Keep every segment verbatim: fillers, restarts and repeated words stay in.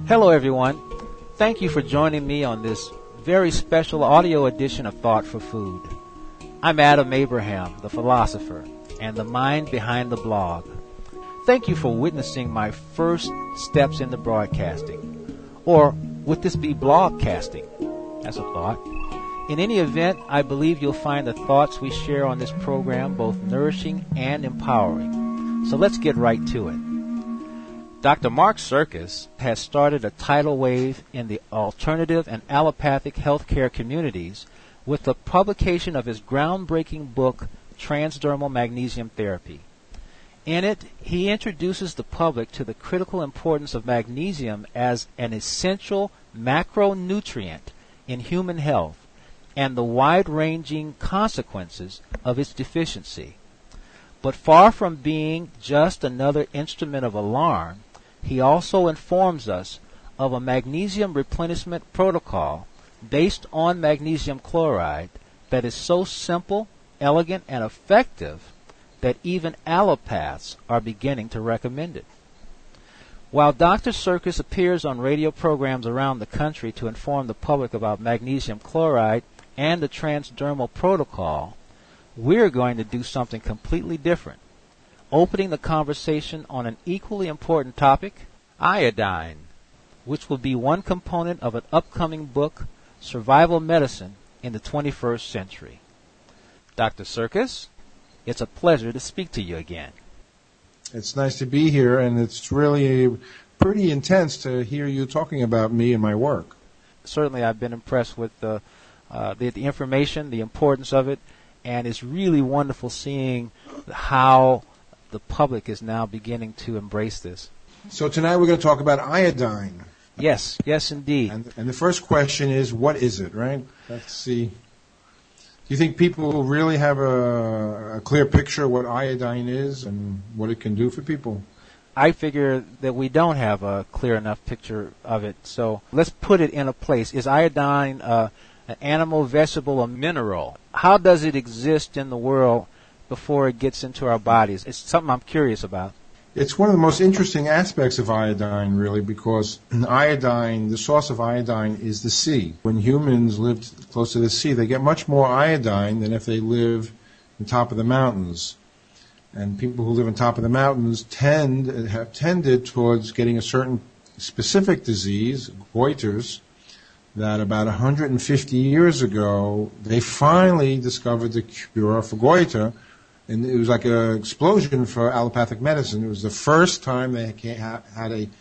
Hello, everyone. Thank you for joining me on this very special audio edition of Thought for Food. I'm Adam Abraham, the philosopher, and the mind behind the blog. Thank you for witnessing my first steps into broadcasting. Or would this be blogcasting? That's a thought. In any event, I believe you'll find the thoughts we share on this program both nourishing and empowering. So let's get right to it. Doctor Mark Sirkis has started a tidal wave in the alternative and allopathic healthcare communities with the publication of his groundbreaking book, Transdermal Magnesium Therapy. In it, he introduces the public to the critical importance of magnesium as an essential macronutrient in human health and the wide-ranging consequences of its deficiency. But far from being just another instrument of alarm, he also informs us of a magnesium replenishment protocol based on magnesium chloride that is so simple, elegant, and effective that even allopaths are beginning to recommend it. While Doctor Sirkis appears on radio programs around the country to inform the public about magnesium chloride and the transdermal protocol, we're going to do something completely different, opening the conversation on an equally important topic, iodine, which will be one component of an upcoming book, Survival Medicine in the twenty-first century. Doctor Sirkis, it's a pleasure to speak to you again. It's nice to be here, and it's really pretty intense to hear you talking about me and my work. Certainly, I've been impressed with the, uh, the, the information, the importance of it, and it's really wonderful seeing how the public is now beginning to embrace this. So tonight we're going to talk about iodine. Yes, yes, indeed. And, and the first question is, what is it, right? Let's see. Do you think people really have a, a clear picture of what iodine is and what it can do for people? I figure that we don't have a clear enough picture of it. So let's put it in a place. Is iodine uh, an animal, vegetable, or mineral? How does it exist in the world before it gets into our bodies? It's something I'm curious about. It's one of the most interesting aspects of iodine, really, because iodine, the source of iodine is the sea. When humans live close to the sea, they get much more iodine than if they live on top of the mountains. And people who live on top of the mountains tend have tended towards getting a certain specific disease, goiters, that about one hundred fifty years ago, they finally discovered the cure for goiter. And it was like an explosion for allopathic medicine. It was the first time they had a,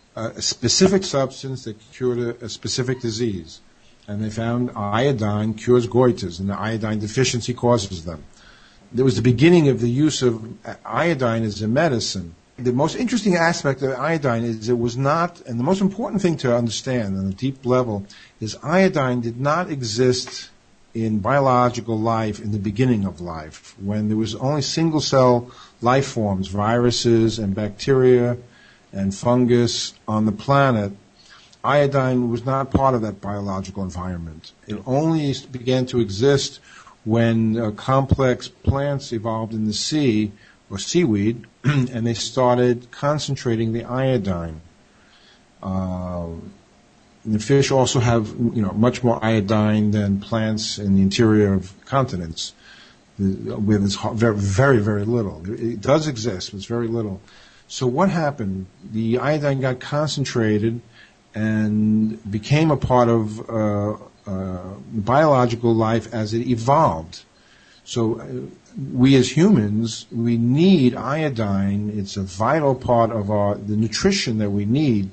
a specific substance that cured a, a specific disease. And they found iodine cures goiters, and the iodine deficiency causes them. It was the beginning of the use of iodine as a medicine. The most interesting aspect of iodine is it was not, and the most important thing to understand on a deep level, is iodine did not exist in biological life in the beginning of life, when there was only single-cell life forms, viruses and bacteria and fungus on the planet. Iodine was not part of that biological environment. It only began to exist when uh, complex plants evolved in the sea, or seaweed, and they started concentrating the iodine. Uh, And the fish also have, you know, much more iodine than plants in the interior of continents, with very, very, very little. It does exist, but it's very little. So what happened? The iodine got concentrated and became a part of uh, uh, biological life as it evolved. So uh, we as humans, we need iodine. It's a vital part of our the nutrition that we need.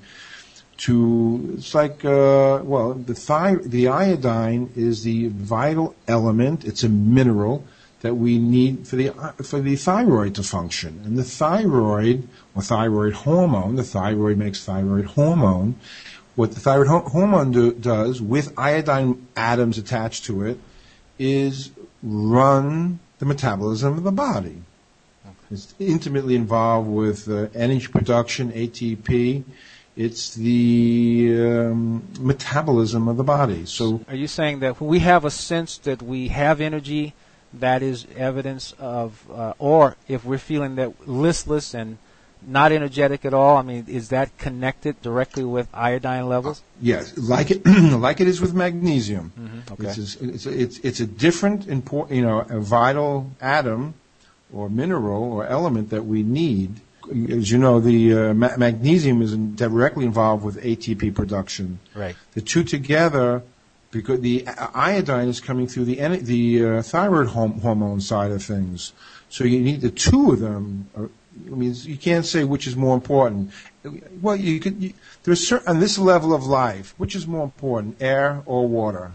To it's like uh, well the thi- the iodine is the vital element. It's a mineral that we need for the for the thyroid to function. And the thyroid or thyroid hormone, the thyroid makes thyroid hormone. What the thyroid ho- hormone do, does with iodine atoms attached to it is run the metabolism of the body. It's intimately involved with uh, energy production, A T P. It's the um, metabolism of the body. So, are you saying that when we have a sense that we have energy, that is evidence of, uh, or if we're feeling that listless and not energetic at all? I mean, is that connected directly with iodine levels? Yes, like it, like it is with magnesium. Mm-hmm. Okay. It's, a, it's, a, it's, it's a different, import, you know, a vital atom or mineral or element that we need. As you know, the uh, ma- magnesium is in, directly involved with A T P production. Right. The two together, because the iodine is coming through the the uh, thyroid hom- hormone side of things, so you need the two of them. Uh, I mean, you can't say which is more important. Well, you could. You, there's certain on this level of life, which is more important, air or water?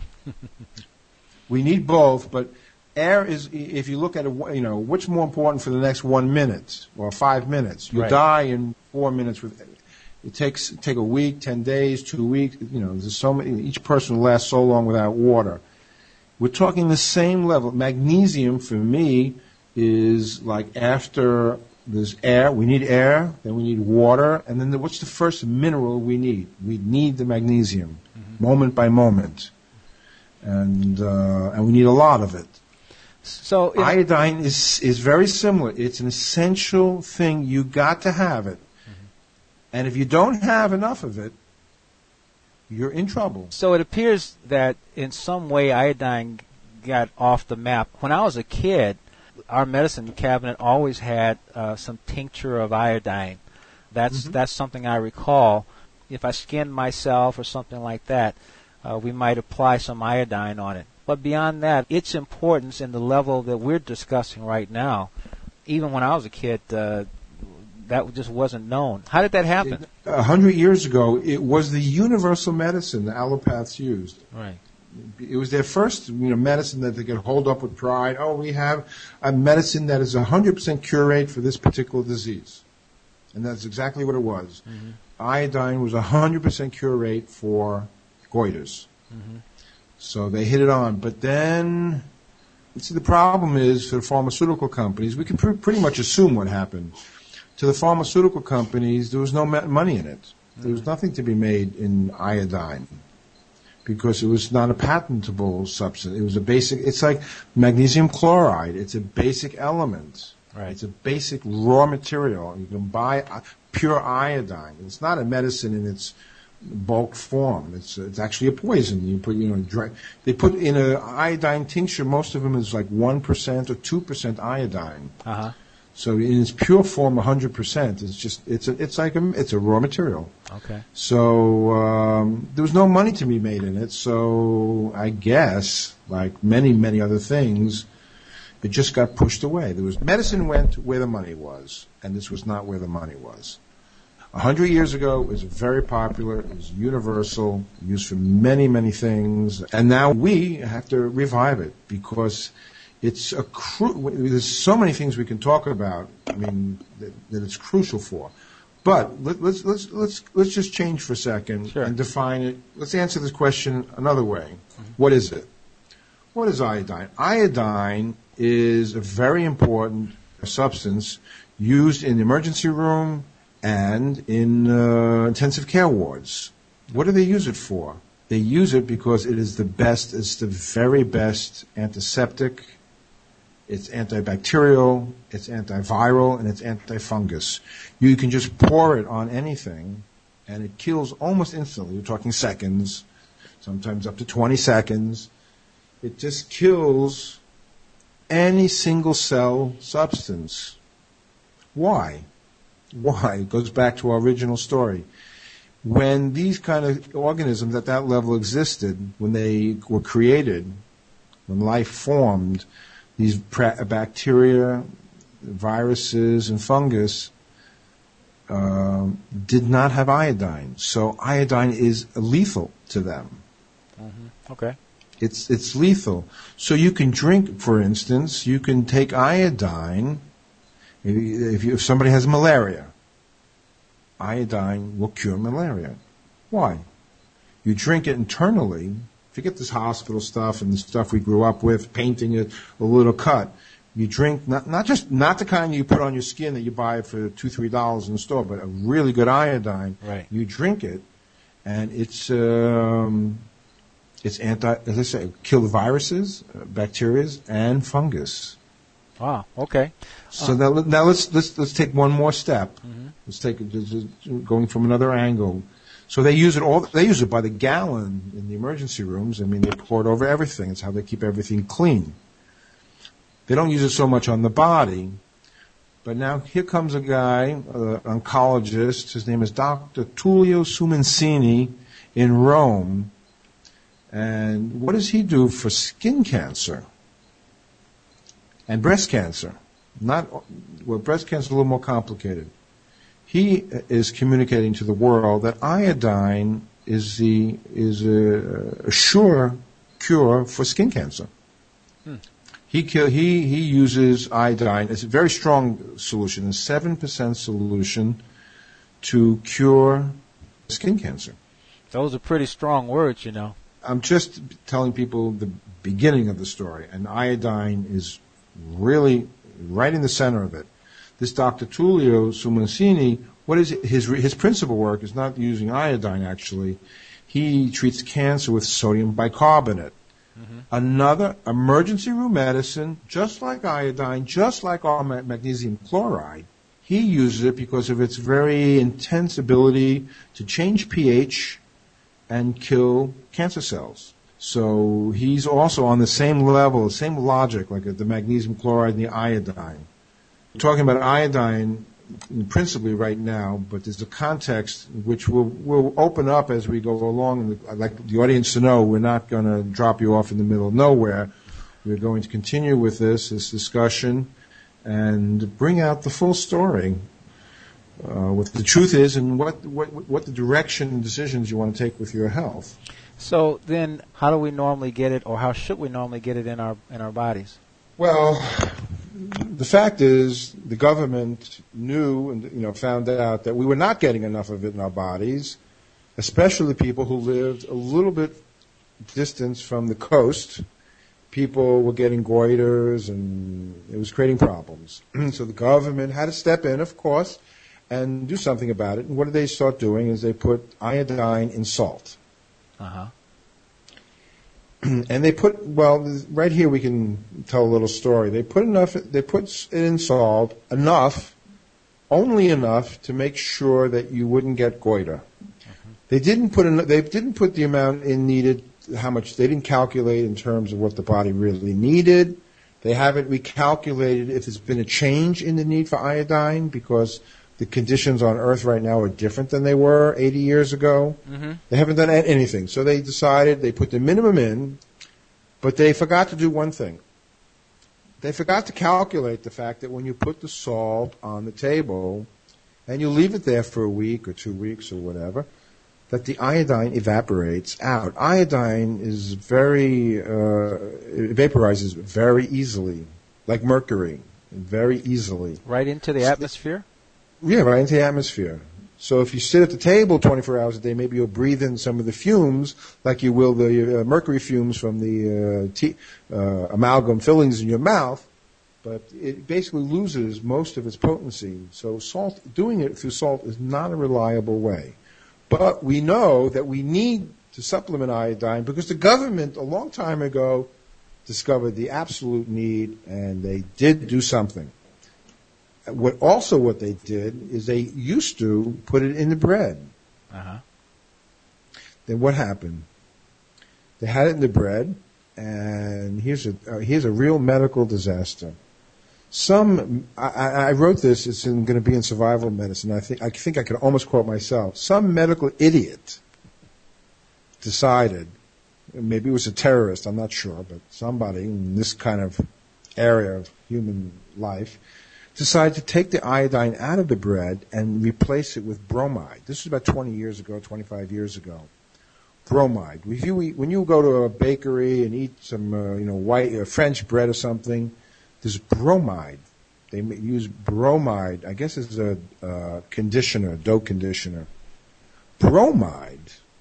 We need both, but air is. If you look at it, you know, what's more important for the next one minute or five minutes? You Right. die in four minutes with. It takes take a week, ten days, two weeks. You know, there's so many. Each person lasts so long without water. We're talking the same level. Magnesium for me is like after there's air. We need air, then we need water, and then the, what's the first mineral we need? We need the magnesium, mm-hmm. moment by moment, and uh, and we need a lot of it. So iodine is is very similar. It's an essential thing. You got to have it. And if you don't have enough of it, you're in trouble. So it appears that in some way iodine got off the map. When I was a kid, our medicine cabinet always had uh, some tincture of iodine. That's mm-hmm. that's something I recall. If I skinned myself or something like that, uh, we might apply some iodine on it. But beyond that, its importance in the level that we're discussing right now, even when I was a kid, uh, that just wasn't known. How did that happen? A hundred years ago, it was the universal medicine the allopaths used. Right. It was their first, you know, medicine that they could hold up with pride. Oh, we have a medicine that is a hundred percent cure rate for this particular disease, and that's exactly what it was. Mm-hmm. Iodine was a hundred percent cure rate for goiters. Mm-hmm. So they hit it on. But then, see, the problem is for the pharmaceutical companies, we can pr- pretty much assume what happened. To the pharmaceutical companies, there was no money in it. There was nothing to be made in iodine because it was not a patentable substance. It was a basic, it's like magnesium chloride. It's a basic element. Right. It's a basic raw material. You can buy pure iodine. It's not a medicine in its bulk form. It's it's actually a poison. You put, you know, dry, they put in an iodine tincture, most of them is like one percent or two percent iodine. Uh-huh. So in its pure form, one hundred percent. It's just it's a, it's like a it's a raw material. Okay. So um, there was no money to be made in it. So I guess, like many many other things, it just got pushed away. There was medicine went where the money was, and this was not where the money was. A hundred years ago, it was very popular. It was universal, used for many many things, and now we have to revive it because. It's a cru- there's so many things we can talk about. I mean, that, that it's crucial for. But let, let's let's let's let's just change for a second sure. and define it. Let's answer this question another way. Mm-hmm. What is it? What is iodine? Iodine is a very important substance used in the emergency room and in uh, intensive care wards. What do they use it for? They use it because it is the best. It's the very best antiseptic. It's antibacterial, it's antiviral, and it's antifungus. You can just pour it on anything, and it kills almost instantly. You're talking seconds, sometimes up to twenty seconds. It just kills any single cell substance. Why? Why? It goes back to our original story. When these kind of organisms at that level existed, when they were created, when life formed, these bacteria, viruses, and fungus uh, did not have iodine. So iodine is lethal to them. Mm-hmm. Okay. It's it's lethal. So you can drink, for instance, you can take iodine if, you, if somebody has malaria. Iodine will cure malaria. Why? You drink it internally. Forget this hospital stuff and the stuff we grew up with, painting it a little cut. You drink not not just not the kind you put on your skin that you buy for two three dollars in the store, but a really good iodine. Right. You drink it, and it's um, it's anti. As I say, kill the viruses, uh, bacteria, and fungus. Wow. Okay. So uh, now, now let's let's let's take one more step. Mm-hmm. Let's take it going from another angle. So they use it all. They use it by the gallon in the emergency rooms. I mean, they pour it over everything. It's how they keep everything clean. They don't use it so much on the body. But now here comes a guy, an oncologist. His name is Doctor Tullio Sumancini in Rome. And what does he do for skin cancer and breast cancer? Not well, breast cancer is a little more complicated. He is communicating to the world that iodine is the is a, a sure cure for skin cancer. Hmm. He he he uses iodine. It's a very strong solution, a seven percent solution to cure skin cancer. Those are pretty strong words, you know. I'm just telling people the beginning of the story, and iodine is really right in the center of it. This Doctor Tullio Sumancini, what is it? His his principal work is not using iodine. Actually, he treats cancer with sodium bicarbonate. Mm-hmm. Another emergency room medicine, just like iodine, just like our magnesium chloride. He uses it because of its very intense ability to change pH and kill cancer cells. So he's also on the same level, the same logic, like the magnesium chloride and the iodine. We're talking about iodine principally right now, but there's a context which we'll, we'll open up as we go along. I'd like the audience to know we're not going to drop you off in the middle of nowhere. We're going to continue with this, this discussion, and bring out the full story. Uh, what the truth is and what, what what the direction and decisions you want to take with your health. So then, how do we normally get it, or how should we normally get it in our in our bodies? Well, the fact is, the government knew and you know found out that we were not getting enough of it in our bodies, especially people who lived a little bit distance from the coast. People were getting goiters, and it was creating problems. So the government had to step in, of course, and do something about it. And what did they start doing is they put iodine in salt. Uh-huh. And they put, well, right here we can tell a little story. They put enough, they put it in salt, enough, only enough to make sure that you wouldn't get goiter. Uh-huh. They didn't put, en- they didn't put the amount in needed, how much, they didn't calculate in terms of what the body really needed. They haven't recalculated if there's been a change in the need for iodine because the conditions on Earth right now are different than they were eighty years ago. Mm-hmm. They haven't done anything. So they decided they put the minimum in, but they forgot to do one thing. They forgot to calculate the fact that when you put the salt on the table and you leave it there for a week or two weeks or whatever, that the iodine evaporates out. Iodine is very, uh, it vaporizes very easily, like mercury, very easily. Right into the atmosphere? Yeah, right into the atmosphere. So if you sit at the table twenty-four hours a day, maybe you'll breathe in some of the fumes, like you will the uh, mercury fumes from the uh, tea, uh, amalgam fillings in your mouth, but it basically loses most of its potency. So salt, doing it through salt is not a reliable way. But we know that we need to supplement iodine because the government a long time ago discovered the absolute need, and they did do something. What also what they did is they used to put it in the bread. Uh-huh. Then what happened? They had it in the bread, and here's a uh, here's a real medical disaster. Some I, I wrote this. It's going to be in Survival Medicine. I think I think I could almost quote myself. Some medical idiot decided, maybe it was a terrorist. I'm not sure, but somebody in this kind of area of human life decided to take the iodine out of the bread and replace it with bromide. This was about twenty years ago, twenty-five years ago. Bromide. If you eat, when you go to a bakery and eat some, uh, you know, white uh, French bread or something, there's bromide. They use bromide. I guess it's a uh, conditioner, dough conditioner. Bromide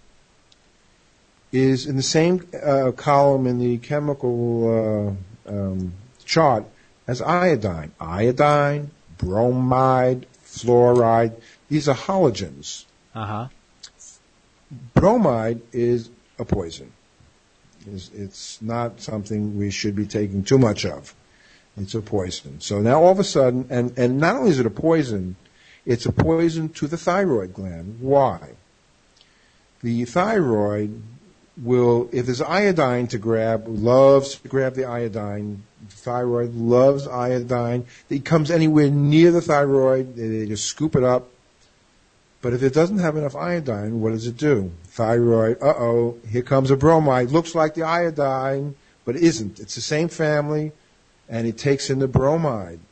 is in the same uh, column in the chemical uh, um, chart as iodine. Iodine, bromide, fluoride. These are halogens. Uh-huh. Bromide is a poison. It's, it's not something we should be taking too much of. It's a poison. So now all of a sudden, and, and not only is it a poison, it's a poison to the thyroid gland. Why? The thyroid will, if there's iodine to grab, loves to grab the iodine. The thyroid loves iodine. It comes anywhere near the thyroid, they just scoop it up. But if it doesn't have enough iodine, what does it do? Thyroid, uh-oh, here comes a bromide. Looks like the iodine, but it isn't. It's the same family, and it takes in the bromide.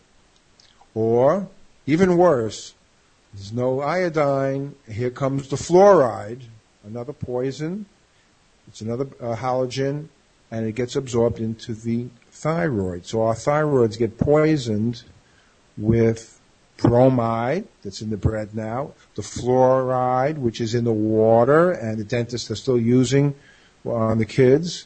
Or, even worse, there's no iodine. Here comes the fluoride, another poison. It's another uh, halogen, and it gets absorbed into the thyroid. So our thyroids get poisoned with bromide that's in the bread now, the fluoride, which is in the water, and the dentists are still using on the kids.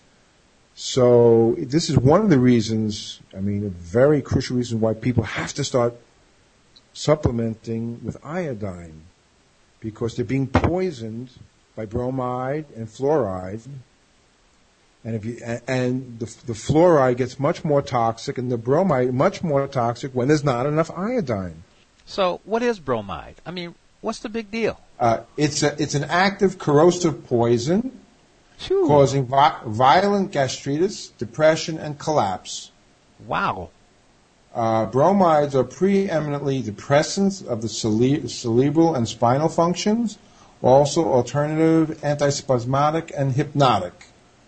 So this is one of the reasons, I mean, a very crucial reason why people have to start supplementing with iodine, because they're being poisoned by bromide and fluoride. And if you and the, the fluoride gets much more toxic, and the bromide much more toxic when there's not enough iodine. So, what is bromide? I mean, what's the big deal? Uh, it's a, it's an active corrosive poison Phew. causing vi- violent gastritis, depression, and collapse. Wow. Uh, bromides are preeminently depressants of the cere- cerebral and spinal functions, also alternative antispasmodic and hypnotic.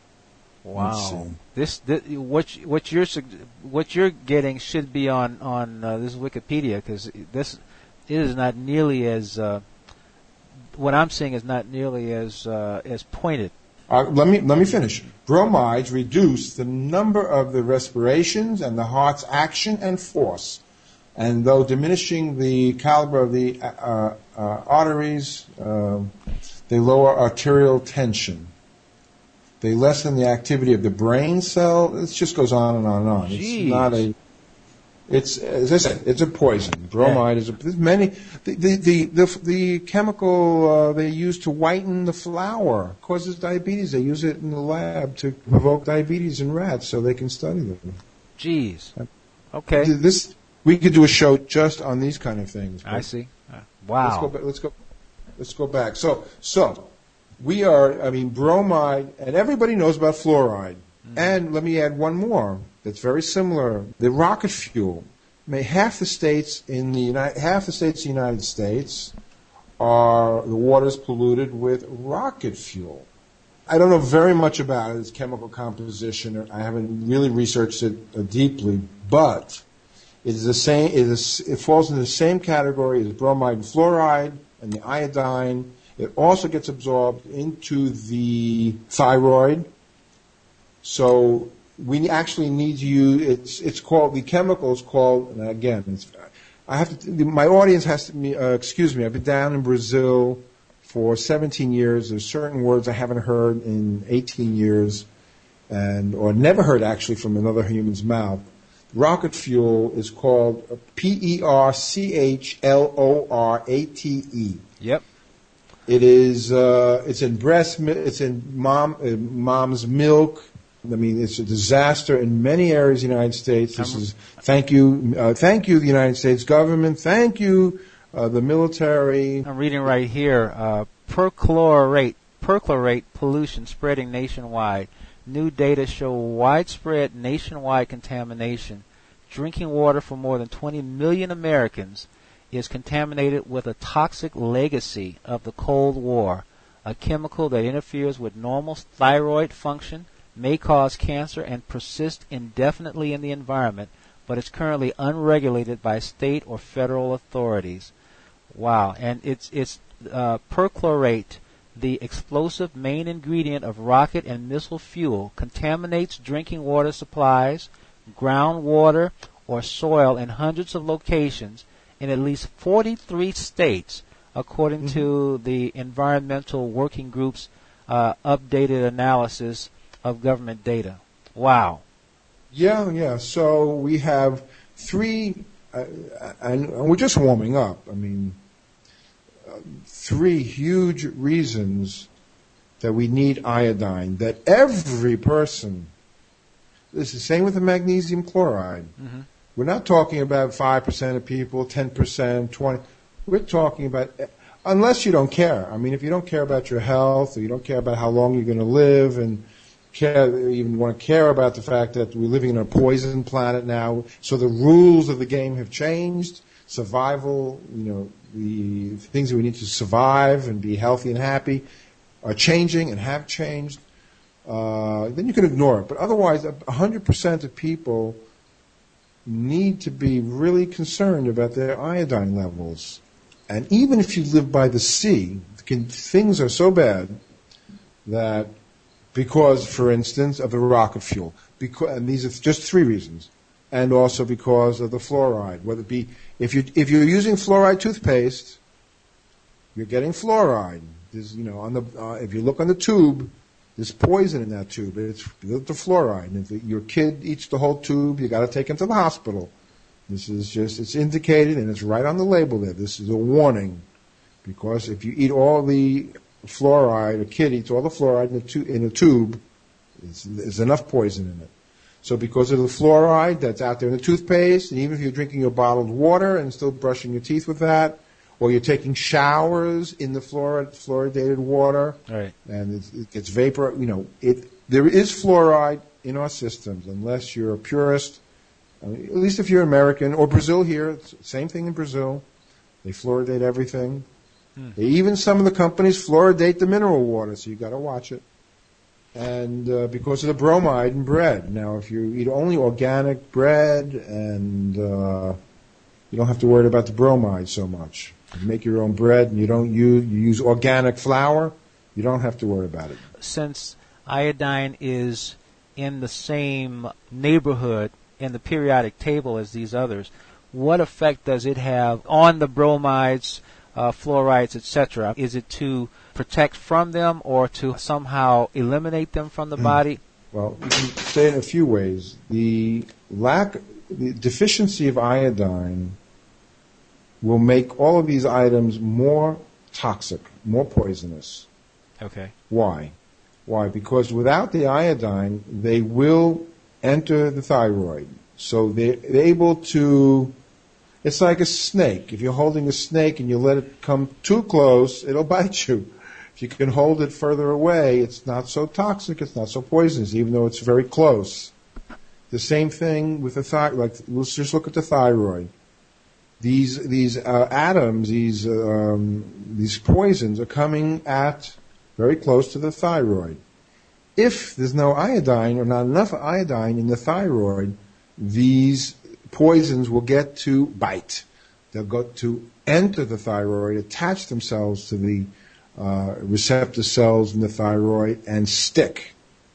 Wow. This, this what you- what you're sug- what you're getting should be on on uh, this Wikipedia, because this it is not nearly as uh, what I'm seeing is not nearly as uh, as pointed. Uh, let me let me finish. Bromides reduce the number of the respirations and the heart's action and force, and though diminishing the caliber of the uh, uh, arteries, uh, they lower arterial tension. They lessen the activity of the brain cell. It just goes on and on and on. Jeez. It's not a. It's as I said. It's a poison. Bromide yeah. is a. There's many. The the the the, the chemical uh, they use to whiten the flour causes diabetes. They use it in the lab to provoke diabetes in rats, so they can study them. Jeez. Okay. This we could do a show just on these kind of things. I see. Uh, wow. Let's go. Back, let's go. Let's go back. So so. We are, I mean, bromide, and everybody knows about fluoride. Mm-hmm. And let me add one more that's very similar. The rocket fuel. I mean, half the states in the United, half the states in the United States are the waters polluted with rocket fuel. I don't know very much about its chemical composition. I haven't really researched it uh, deeply, but it is the same. It, is, it falls into the same category as bromide and fluoride and the iodine. It also gets absorbed into the thyroid. So we actually need to use, it's, it's called, the chemical is called, and again, it's, I have to, my audience has to, uh, excuse me, I've been down in Brazil for seventeen years. There's certain words I haven't heard in eighteen years, and, or never heard actually from another human's mouth. Rocket fuel is called P E R C H L O R A T E. Yep. It is. Uh, it's in breast. It's in mom. Uh, mom's milk. I mean, it's a disaster in many areas of the United States. This is. Thank you. Uh, thank you, the United States government. Thank you, uh, the military. I'm reading right here. Uh, perchlorate. Perchlorate pollution spreading nationwide. New data show widespread nationwide contamination. Drinking water for more than twenty million Americans is contaminated with a toxic legacy of the Cold War, a chemical that interferes with normal thyroid function, may cause cancer, and persist indefinitely in the environment, but is currently unregulated by state or federal authorities. Wow. And it's it's uh, perchlorate, the explosive main ingredient of rocket and missile fuel, contaminates drinking water supplies, groundwater, or soil in hundreds of locations in at least forty-three states, according mm-hmm. to the Environmental Working Group's uh, updated analysis of government data. Wow. Yeah, yeah. So we have three, uh, and we're just warming up. I mean, uh, three huge reasons that we need iodine, that every person, this is the same with the magnesium chloride. Mm-hmm. We're not talking about five percent of people, ten percent, twenty percent. We're talking about, unless you don't care. I mean, if you don't care about your health, or you don't care about how long you're going to live, and care, even want to care about the fact that we're living on a poison planet now, so the rules of the game have changed. Survival, you know, the things that we need to survive and be healthy and happy are changing and have changed. Uh, then you can ignore it. But otherwise, one hundred percent of people need to be really concerned about their iodine levels. And even if you live by the sea, can, things are so bad that because, for instance, of the rocket fuel, because, and these are just three reasons, and also because of the fluoride. Whether it be if you if you're using fluoride toothpaste, you're getting fluoride. There's, you know, on the uh, if you look on the tube, there's poison in that tube. It's the fluoride. And if your kid eats the whole tube, you got to take him to the hospital. This is just, it's indicated and it's right on the label there. This is a warning. Because if you eat all the fluoride, a kid eats all the fluoride in a, tu- in a tube, there's enough poison in it. So because of the fluoride that's out there in the toothpaste, and even if you're drinking your bottled water and still brushing your teeth with that, or you're taking showers in the fluoride, fluoridated water, right, and it's, it gets vapor, you know, it, there is fluoride in our systems, unless you're a purist. I mean, at least if you're American, or Brazil here, it's the same thing in Brazil. They fluoridate everything. Hmm. They, even some of the companies fluoridate the mineral water, so you got to watch it. And uh, because of the bromide in bread. Now, if you eat only organic bread, and uh, you don't have to worry about the bromide so much. You make your own bread, and you don't use you use organic flour, you don't have to worry about it. Since iodine is in the same neighborhood in the periodic table as these others, what effect does it have on the bromides, uh, fluorides, et cetera? Is it to protect from them or to somehow eliminate them from the body? Well, you can say it in a few ways. The lack, the deficiency of iodine will make all of these items more toxic, more poisonous. Okay. Why? Why? Because without the iodine, they will enter the thyroid. So they're able to, it's like a snake. If you're holding a snake and you let it come too close, it'll bite you. If you can hold it further away, it's not so toxic, it's not so poisonous, even though it's very close. The same thing with the thyroid. Like, let's just look at the thyroid. These these uh, atoms, these um, these poisons are coming at very close to the thyroid. If there's no iodine or not enough iodine in the thyroid, these poisons will get to bite. They'll go to enter the thyroid, attach themselves to the uh, receptor cells in the thyroid, and stick.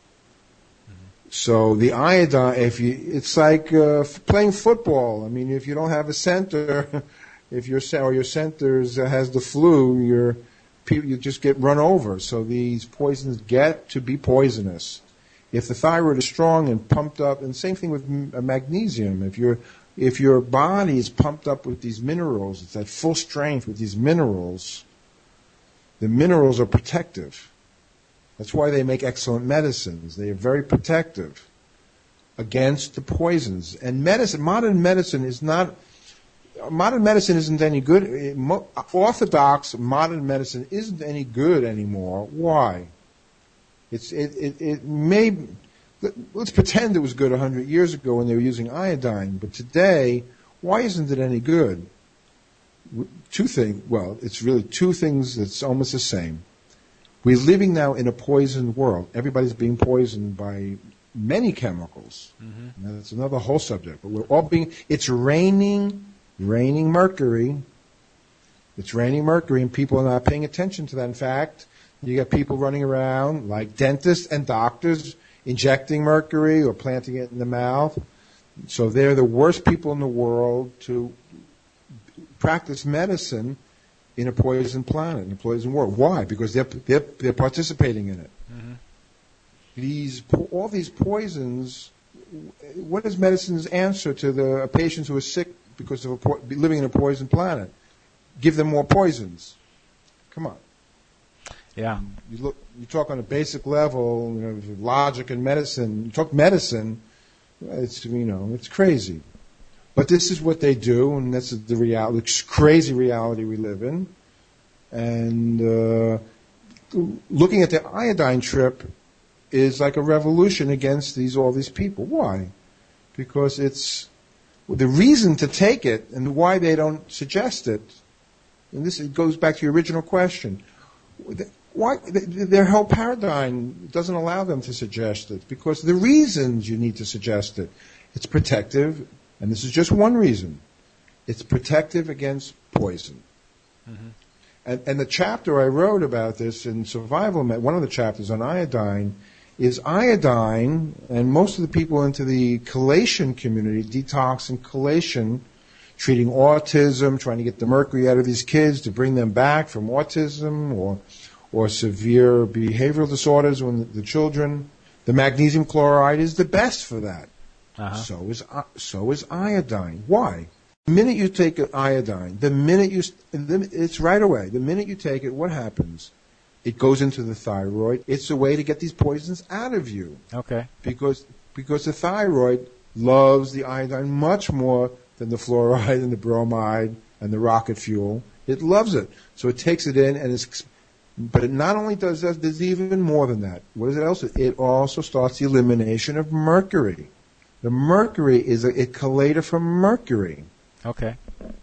So the iodine, if you, it's like uh, playing football. I mean, if you don't have a center, if your or your center uh, has the flu, you're, you just get run over. So these poisons get to be poisonous. If the thyroid is strong and pumped up, and same thing with m- magnesium. If your if your body is pumped up with these minerals, it's at full strength with these minerals. The minerals are protective. That's why they make excellent medicines. They are very protective against the poisons. And medicine, modern medicine is not, modern medicine isn't any good. Orthodox modern medicine isn't any good anymore. Why? It's, it, it, it may, let's pretend it was good one hundred years ago when they were using iodine, but today, why isn't it any good? Two things, well, it's really two things that's almost the same. We're living now in a poisoned world. Everybody's being poisoned by many chemicals. Mm-hmm. Now, that's another whole subject. But we're all being, it's raining, raining mercury. It's raining mercury, and people are not paying attention to that. In fact, you got people running around like dentists and doctors injecting mercury or planting it in the mouth. So they're the worst people in the world to practice medicine in a poison planet, in a poison world. Why? Because they're they're, they're participating in it. Mm-hmm. These all these poisons. What is medicine's answer to the patients who are sick because of a po- living in a poison planet? Give them more poisons. Come on. Yeah. You look. You talk on a basic level, you know, logic and medicine. You talk medicine. It's you know, it's crazy. But this is what they do, and this is the reality, the crazy reality we live in. And uh, looking at the iodine trip is like a revolution against these all these people. Why? Because it's the reason to take it and why they don't suggest it. And this goes back to your original question. Why their whole paradigm doesn't allow them to suggest it? Because the reasons you need to suggest it. It's protective, and this is just one reason. It's protective against poison. Mm-hmm. And, and the chapter I wrote about this in Survival, one of the chapters on iodine, is iodine, and most of the people into the chelation community, detox and chelation, treating autism, trying to get the mercury out of these kids to bring them back from autism or or severe behavioral disorders when the, the children. The magnesium chloride is the best for that. Uh-huh. So is uh, so is iodine. Why? The minute you take iodine, the minute you it's right away. The minute you take it, what happens? It goes into the thyroid. It's a way to get these poisons out of you. Okay. Because because the thyroid loves the iodine much more than the fluoride and the bromide and the rocket fuel. It loves it. So it takes it in, and it's. But it not only does that, there's even more than that. What is it else? It also starts the elimination of mercury. The mercury is a, a chelator from mercury. Okay.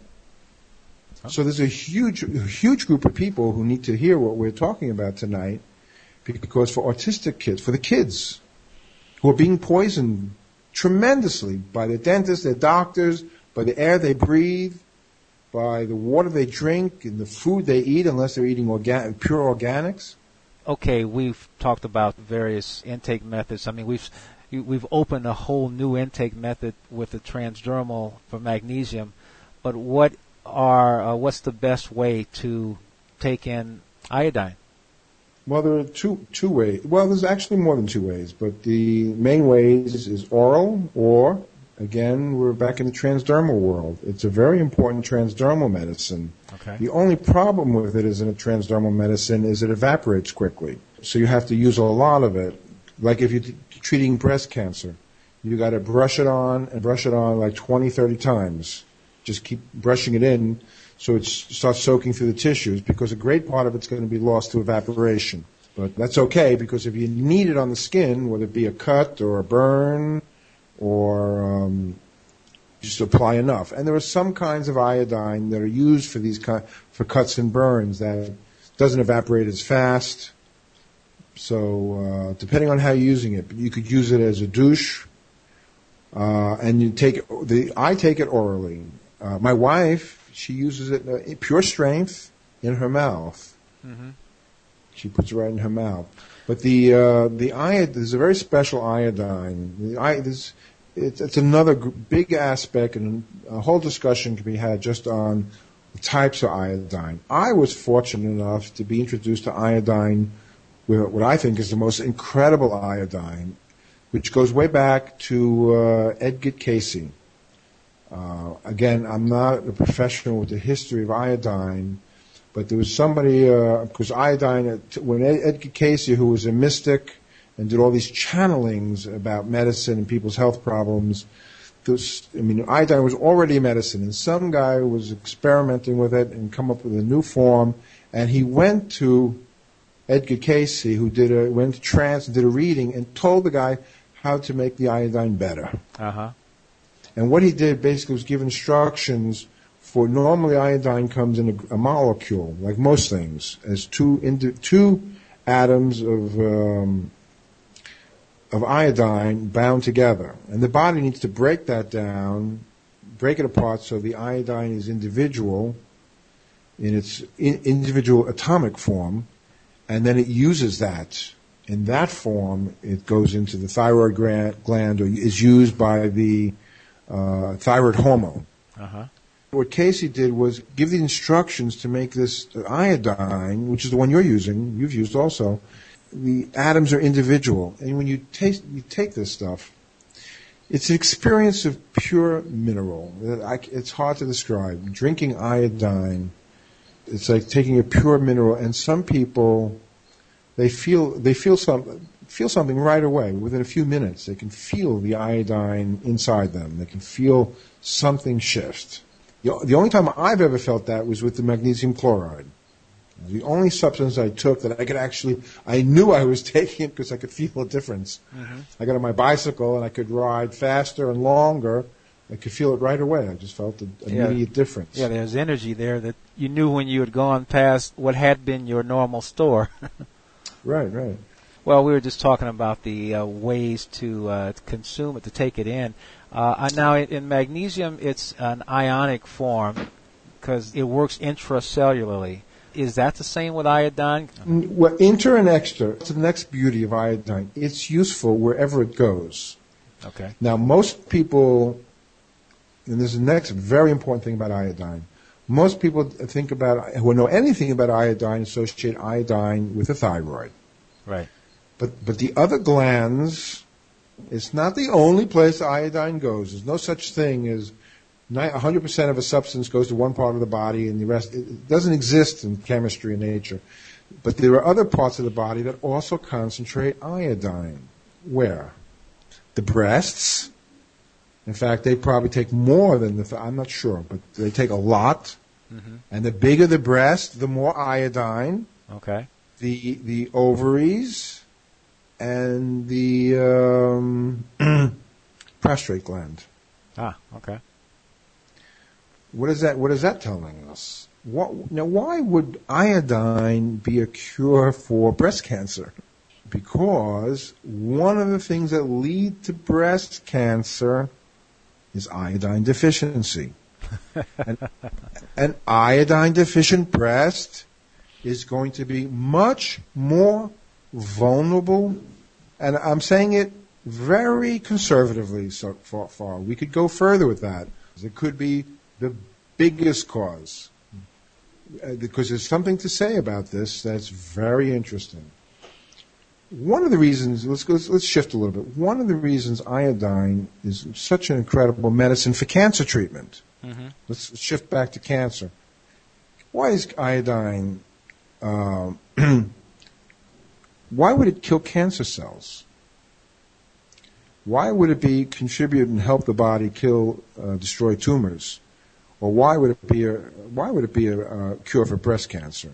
Oh. So there's a huge, a huge group of people who need to hear what we're talking about tonight, because for autistic kids, for the kids who are being poisoned tremendously by their dentists, their doctors, by the air they breathe, by the water they drink, and the food they eat, unless they're eating organ- pure organics. Okay, we've talked about various intake methods. I mean, we've we've opened a whole new intake method with the transdermal for magnesium. But what are uh, what's the best way to take in iodine? Well, there are two two ways. Well, there's actually more than two ways, but the main ways is, is oral, or again, we're back in the transdermal world. It's a very important transdermal medicine. Okay. The only problem with it is in a transdermal medicine is it evaporates quickly. So you have to use a lot of it. Like if you're t- treating breast cancer, you got to brush it on and brush it on like twenty, thirty times. Just keep brushing it in so it starts soaking through the tissues, because a great part of it's going to be lost to evaporation. But that's okay, because if you need it on the skin, whether it be a cut or a burn, or um, just apply enough. And there are some kinds of iodine that are used for these kind, for cuts and burns that doesn't evaporate as fast. So uh, depending on how you're using it, you could use it as a douche, uh, and you take it, the I take it orally. Uh, my wife, she uses it uh, pure strength in her mouth. Mm-hmm. She puts it right in her mouth. But the uh, the iod there's a very special iodine. The I, there's, it's, it's another g- big aspect, and a whole discussion can be had just on the types of iodine. I was fortunate enough to be introduced to iodine with what I think is the most incredible iodine, which goes way back to uh, Edgar Cayce. Uh, again, I'm not a professional with the history of iodine, but there was somebody, uh, because iodine, when Edgar Cayce, who was a mystic and did all these channelings about medicine and people's health problems, this, I mean, iodine was already medicine, and some guy was experimenting with it and come up with a new form, and he went to Edgar Cayce, who did a, went to trance and did a reading, and told the guy how to make the iodine better. Uh-huh. And what he did basically was give instructions for, normally iodine comes in a, a molecule, like most things, as two indi- two atoms of um, of iodine bound together. And the body needs to break that down, break it apart so the iodine is individual in its in, individual atomic form, and then it uses that. In that form, it goes into the thyroid gland, or is used by the uh, thyroid hormone. Uh-huh. What Cayce did was give the instructions to make this iodine, which is the one you're using, you've used also. The atoms are individual. And when you taste, you take this stuff, it's an experience of pure mineral. It's hard to describe. Drinking iodine, it's like taking a pure mineral. And some people, they feel, they feel some, feel something right away. Within a few minutes, they can feel the iodine inside them. They can feel something shift. The, the only time I've ever felt that was with the magnesium chloride. The only substance I took that I could actually, I knew I was taking it because I could feel a difference. Mm-hmm. I got on my bicycle and I could ride faster and longer. I could feel it right away. I just felt an immediate yeah. difference. Yeah, there's energy there that you knew when you had gone past what had been your normal store. Right, right. Well, we were just talking about the uh, ways to uh, consume it, to take it in. Uh, now, in magnesium, it's an ionic form because it works intracellularly. Is that the same with iodine? Well, inter and extra. It's the next beauty of iodine. It's useful wherever it goes. Okay. Now, most people, and this is the next very important thing about iodine, most people think about, who know anything about iodine, associate iodine with the thyroid. Right. But but the other glands, it's not the only place iodine goes. There's no such thing as one hundred percent of a substance goes to one part of the body and the rest, it doesn't exist in chemistry and nature. But there are other parts of the body that also concentrate iodine. Where? The breasts. In fact, they probably take more than the, th- I'm not sure, but they take a lot. Mm-hmm. And the bigger the breast, the more iodine. Okay. The the ovaries and the um, prostrate gland. Ah, okay. What is that? What is that telling us? What, now, why would iodine be a cure for breast cancer? Because one of the things that lead to breast cancer is iodine deficiency. and, an iodine deficient breast is going to be much more vulnerable, and I'm saying it very conservatively so far. far. We could go further with that. It could be the biggest cause, uh, because there's something to say about this that's very interesting. One of the reasons, let's go, let's shift a little bit. One of the reasons iodine is such an incredible medicine for cancer treatment. Mm-hmm. Let's shift back to cancer. Why is iodine? Uh, why would it kill cancer cells? Why would it be contribute and help the body kill, uh, destroy tumors? Or why would it be a why would it be a, a cure for breast cancer?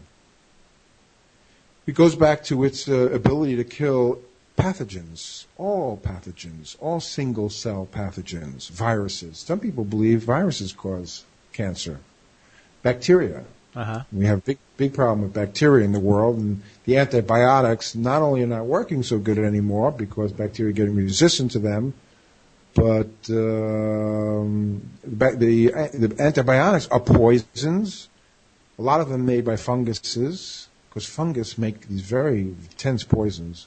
It goes back to its uh, ability to kill pathogens, all pathogens, all single cell pathogens, viruses. Some people believe viruses cause cancer. Bacteria. Uh-huh. We have a big, big problem with bacteria in the world, and the antibiotics not only are not working so good anymore because bacteria are getting resistant to them, but um, the, the antibiotics are poisons, a lot of them made by funguses, because fungus make these very intense poisons.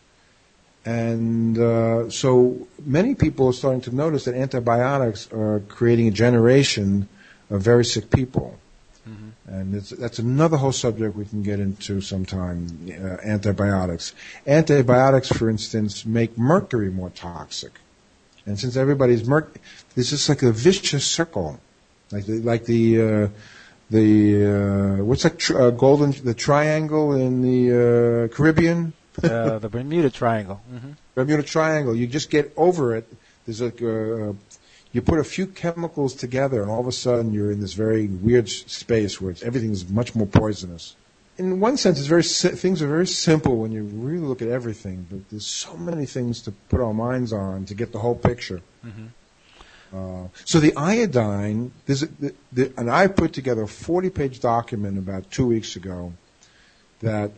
And uh, so many people are starting to notice that antibiotics are creating a generation of very sick people. Mm-hmm. And it's, that's another whole subject we can get into sometime, uh, antibiotics. Antibiotics, for instance, make mercury more toxic. And since everybody's merc, it's just like a vicious circle. Like the, like the, uh, the, uh, what's that, tr- uh, golden, the triangle in the, uh, Caribbean? uh, the Bermuda Triangle. Mm-hmm. Bermuda Triangle. You just get over it. There's like, uh, you put a few chemicals together, and all of a sudden you're in this very weird space where it's, everything is much more poisonous. In one sense, it's very si- things are very simple when you really look at everything, but there's so many things to put our minds on to get the whole picture. Mm-hmm. Uh, so the iodine, there's a, the, the, and I put together a forty-page document about two weeks ago that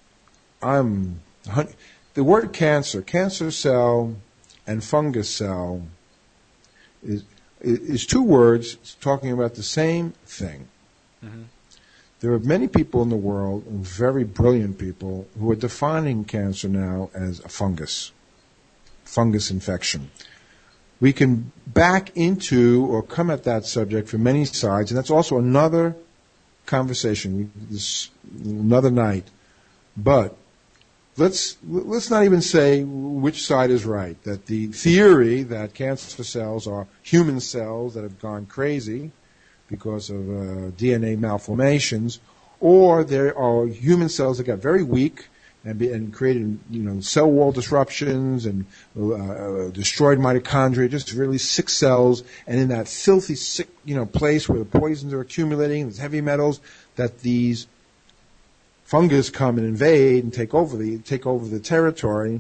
I'm, the word cancer, cancer cell and fungus cell is, is two words talking about the same thing. Mm-hmm. There are many people in the world, very brilliant people, who are defining cancer now as a fungus, fungus infection. We can back into or come at that subject from many sides, and that's also another conversation, we, this, another night. But let's let's not even say which side is right. That the theory that cancer cells are human cells that have gone crazy because of uh, D N A malformations, or there are human cells that got very weak and, be, and created, you know, cell wall disruptions and uh, destroyed mitochondria, just really sick cells. And in that filthy, sick, you know, place where the poisons are accumulating, there's heavy metals, that these fungus come and invade and take over the take over the territory.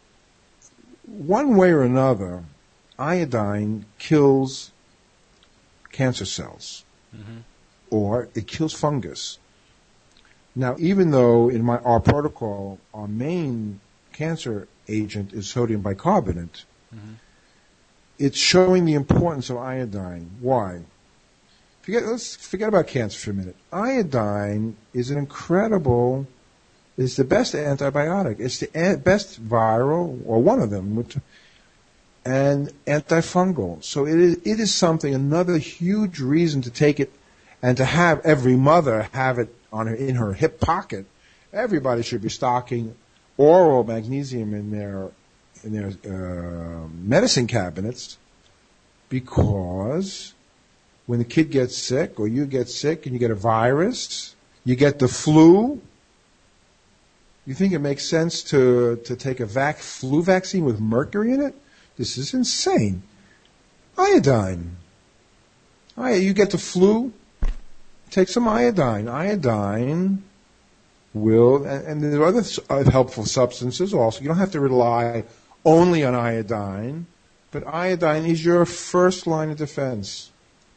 One way or another, iodine kills cancer cells, mm-hmm. or it kills fungus. Now, even though in my our protocol, our main cancer agent is sodium bicarbonate, mm-hmm. it's showing the importance of iodine. Why? Forget, let's forget about cancer for a minute. Iodine is an incredible, is the best antibiotic. It's the an, best viral, or one of them, which, and antifungal. So it is, it is something, another huge reason to take it and to have every mother have it on her, in her hip pocket. Everybody should be stocking oral magnesium in their, in their uh, medicine cabinets, because when the kid gets sick or you get sick and you get a virus, you get the flu, you think it makes sense to, to take a vac, flu vaccine with mercury in it? This is insane. Iodine. You get the flu, take some iodine. Iodine will, and, and there are other helpful substances also. You don't have to rely only on iodine, but iodine is your first line of defense,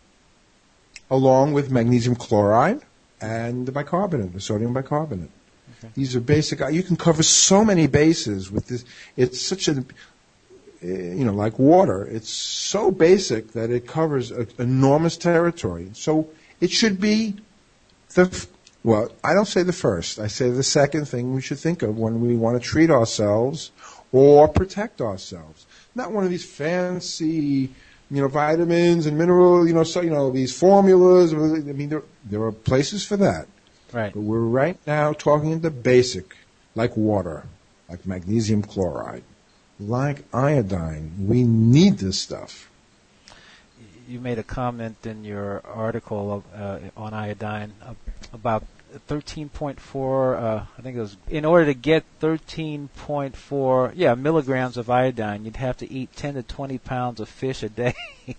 along with magnesium chloride and the bicarbonate, the sodium bicarbonate. Okay. These are basic. You can cover so many bases with this. It's such a, you know, like water. It's so basic that it covers an enormous territory. So it should be the, well, I don't say the first. I say the second thing we should think of when we want to treat ourselves or protect ourselves. Not one of these fancy, you know, vitamins and minerals, you know, so, you know, these formulas. I mean, there, there are places for that. Right. But we're right now talking the basic, like water, like magnesium chloride, like iodine. We need this stuff. You made a comment in your article of, uh, on iodine about thirteen point four, uh, I think it was, in order to get thirteen point four, yeah, milligrams of iodine, you'd have to eat ten to twenty pounds of fish a day.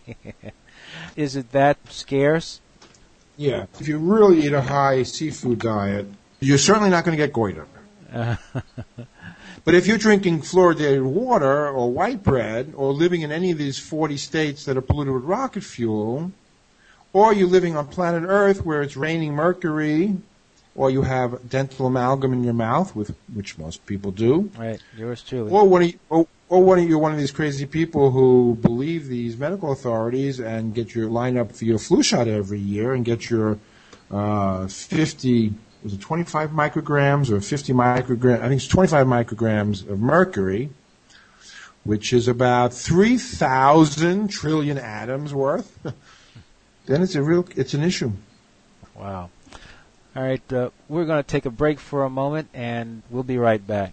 Is it that scarce? Yeah. If you really eat a high seafood diet, you're certainly not going to get goiter. Uh, but if you're drinking fluoridated water or white bread or living in any of these forty states that are polluted with rocket fuel, or you're living on planet Earth where it's raining mercury, or you have dental amalgam in your mouth, with which most people do. Right, yours truly. Or one of you, or, or one of you, one of these crazy people who believe these medical authorities and get your line up for your flu shot every year and get your uh, fifty, was it twenty-five micrograms or fifty micrograms? I think it's twenty-five micrograms of mercury, which is about three thousand trillion atoms worth. Then it's a real, it's an issue. Wow. All right, uh, we're going to take a break for a moment, and we'll be right back.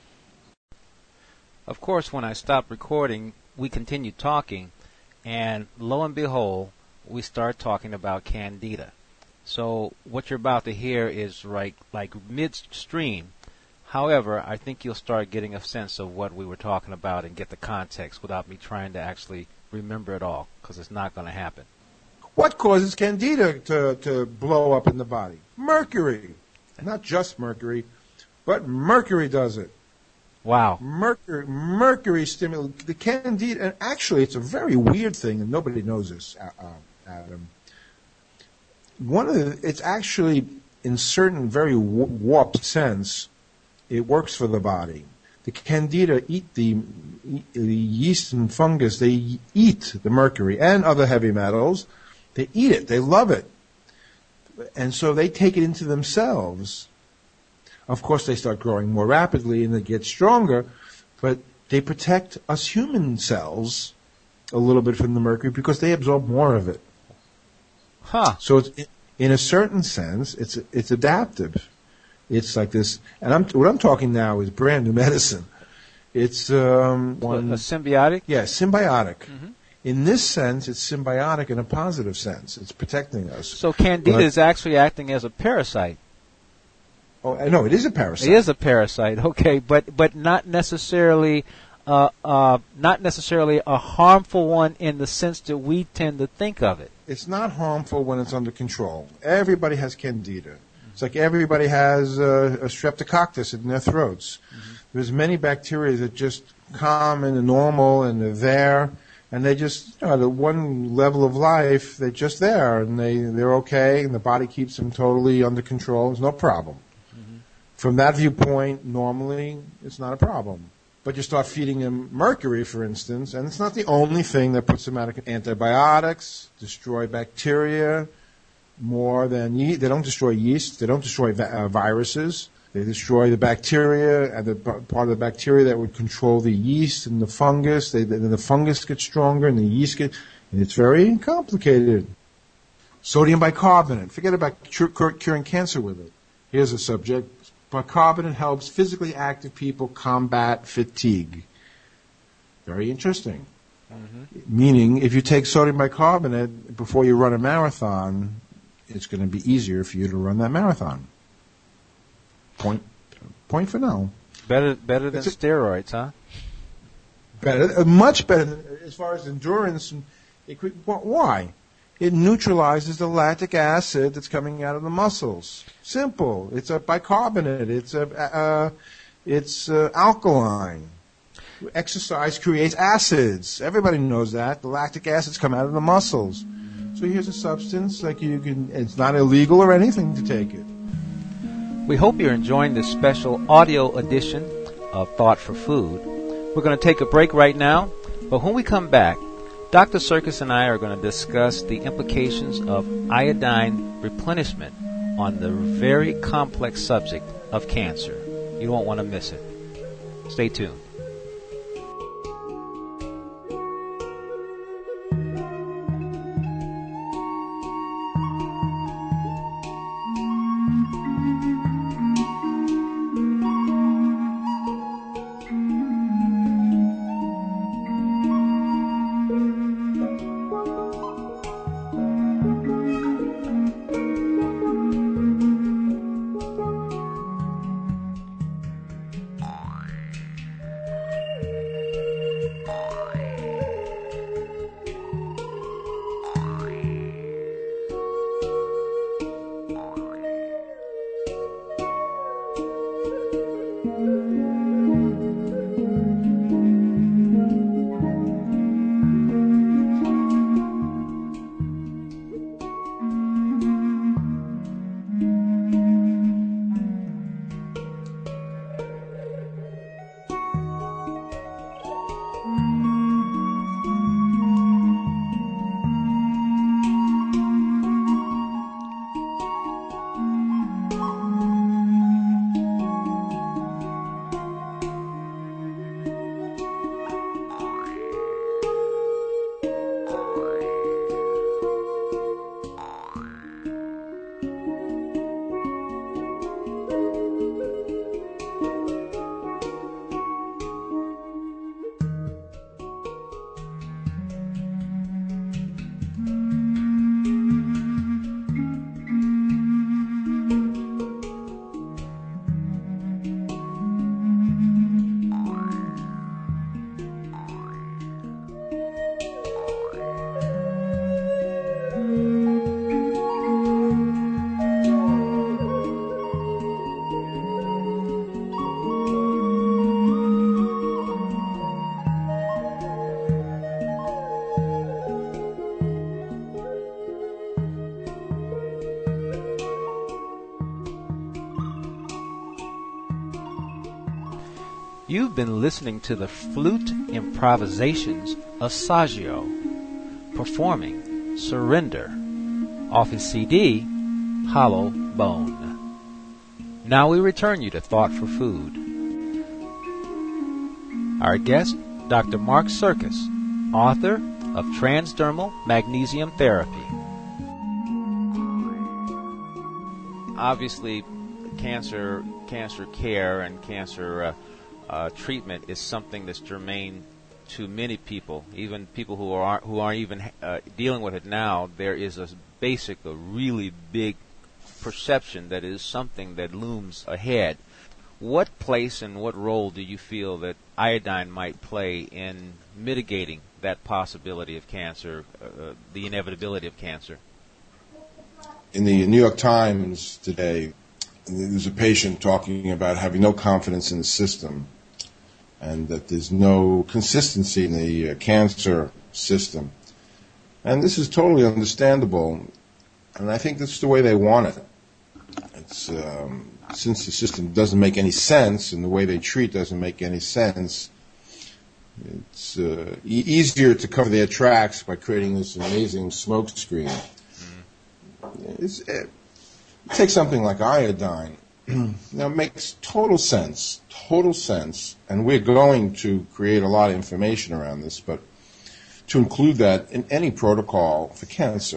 Of course, when I stopped recording, we continued talking, and lo and behold, we start talking about Candida. So what you're about to hear is right, like midstream. However, I think you'll start getting a sense of what we were talking about and get the context without me trying to actually remember it all, because it's not going to happen. What causes Candida to, to blow up in the body? Mercury. Not just mercury, but mercury does it. Wow. Mercury, mercury stimulates the Candida, and actually it's a very weird thing, and nobody knows this, uh, Adam. One of the, it's actually, in certain very warped sense, it works for the body. The Candida eat the, the yeast and fungus, they eat the mercury and other heavy metals. They eat it. They love it. And so they take it into themselves. Of course, they start growing more rapidly and they get stronger, but they protect us human cells a little bit from the mercury because they absorb more of it. Huh. So it's, in a certain sense, it's it's adaptive. It's like this, and I'm, what I'm talking now is brand new medicine. It's um, one, a symbiotic? Yeah, symbiotic. Mm-hmm. In this sense, it's symbiotic in a positive sense. It's protecting us. So Candida but, is actually acting as a parasite. Oh, no, it is a parasite. It is a parasite, okay, but but not necessarily uh, uh, not necessarily a harmful one in the sense that we tend to think of it. It's not harmful when it's under control. Everybody has candida. It's like everybody has uh, a streptococcus in their throats. Mm-hmm. There's many bacteria that just come and are normal and they're there, and they just, you know, at one level of life, they're just there, and they, they're okay, and the body keeps them totally under control. There's no problem. Mm-hmm. From that viewpoint, normally, it's not a problem. But you start feeding them mercury, for instance, and it's not the only thing that puts them out of antibiotics, destroy bacteria more than yeast. They don't destroy yeast. They don't destroy va- uh, viruses. They destroy the bacteria and the part of the bacteria that would control the yeast and the fungus. They, then the fungus gets stronger and the yeast gets, and it's very complicated. Sodium bicarbonate. Forget about cure, curing cancer with it. Here's a subject. Bicarbonate helps physically active people combat fatigue. Very interesting. Mm-hmm. Meaning, if you take sodium bicarbonate before you run a marathon, it's going to be easier for you to run that marathon. Point, point for now. Better, better than it's a, steroids, huh? Better, uh, much better than, as far as endurance. It could, why? It neutralizes the lactic acid that's coming out of the muscles. Simple. It's a bicarbonate. It's a, uh, it's uh, alkaline. Exercise creates acids. Everybody knows that. The lactic acids come out of the muscles. So here's a substance like you can. It's not illegal or anything to take it. We hope you're enjoying this special audio edition of Thought for Food. We're going to take a break right now, but when we come back, Doctor Sirkis and I are going to discuss the implications of iodine replenishment on the very complex subject of cancer. You won't want to miss it. Stay tuned. You've been listening to the flute improvisations of Saggio, performing Surrender, off his C D, Hollow Bone. Now we return you to Thought for Food. Our guest, Doctor Mark Sirkis, author of Transdermal Magnesium Therapy. Obviously, cancer, cancer care and cancer uh, Uh, treatment is something that's germane to many people, even people who are who aren't even uh, dealing with it now. There is a basic, a really big perception that it is something that looms ahead. What place and what role do you feel that iodine might play in mitigating that possibility of cancer, uh, the inevitability of cancer? In the New York Times today, there's a patient talking about having no confidence in the system and that there's no consistency in the uh, cancer system. And this is totally understandable, and I think that's the way they want it. It's um, since the system doesn't make any sense and the way they treat doesn't make any sense, it's uh, e- easier to cover their tracks by creating this amazing smoke screen. Mm-hmm. It's, it, take something like iodine. Now, it makes total sense, total sense, and we're going to create a lot of information around this, but to include that in any protocol for cancer.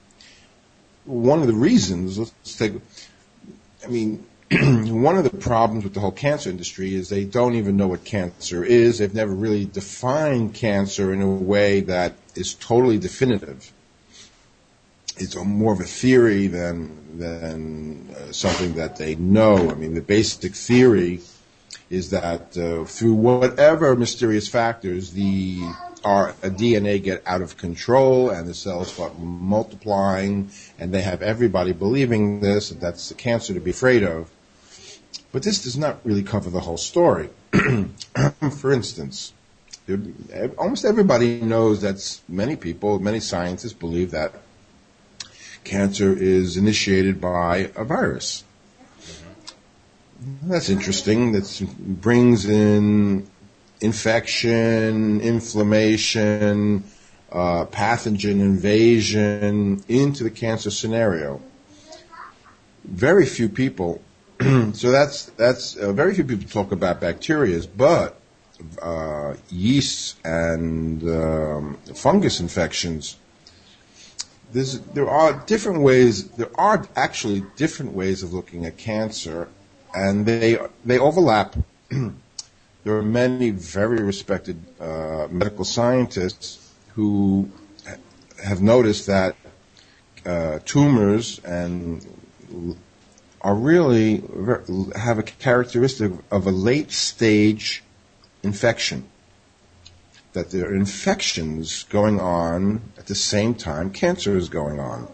One of the reasons, let's take, I mean, one of the problems with the whole cancer industry is they don't even know what cancer is. They've never really defined cancer in a way that is totally definitive. It's a, more of a theory than than uh, something that they know. I mean, the basic theory is that uh, through whatever mysterious factors, the our uh, D N A get out of control and the cells start multiplying, and they have everybody believing this, and that's the cancer to be afraid of. But this does not really cover the whole story. For instance, almost everybody knows that many people, many scientists believe that cancer is initiated by a virus. That's interesting. That brings in infection, inflammation, uh, pathogen invasion into the cancer scenario. Very few people. So that's that's uh, very few people talk about bacteria, but uh, yeasts and um, fungus infections. There's, there are different ways. There are actually different ways of looking at cancer, and they they overlap. There are many very respected uh, medical scientists who ha- have noticed that uh, tumors and are really have a characteristic of a late stage infection. That there are infections going on at the same time cancer is going on.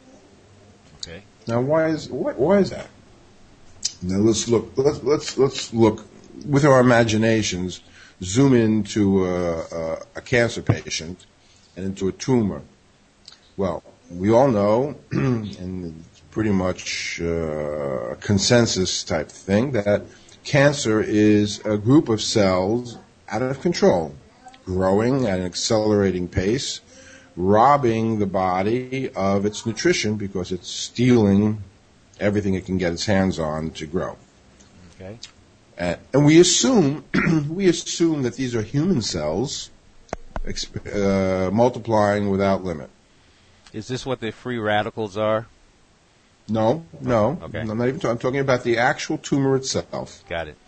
Okay. Now, why is why, why is that? Now let's look. Let's let's let's look with our imaginations. Zoom into a, a, a cancer patient and into a tumor. Well, we all know, and it's pretty much uh, a consensus type thing, that cancer is a group of cells out of control, growing at an accelerating pace, robbing the body of its nutrition because it's stealing everything it can get its hands on to grow. Okay. And, and we assume we assume that these are human cells exp- uh, multiplying without limit. Is this what the free radicals are? No, no. Okay. I'm not even talking. I'm talking about the actual tumor itself. Got it.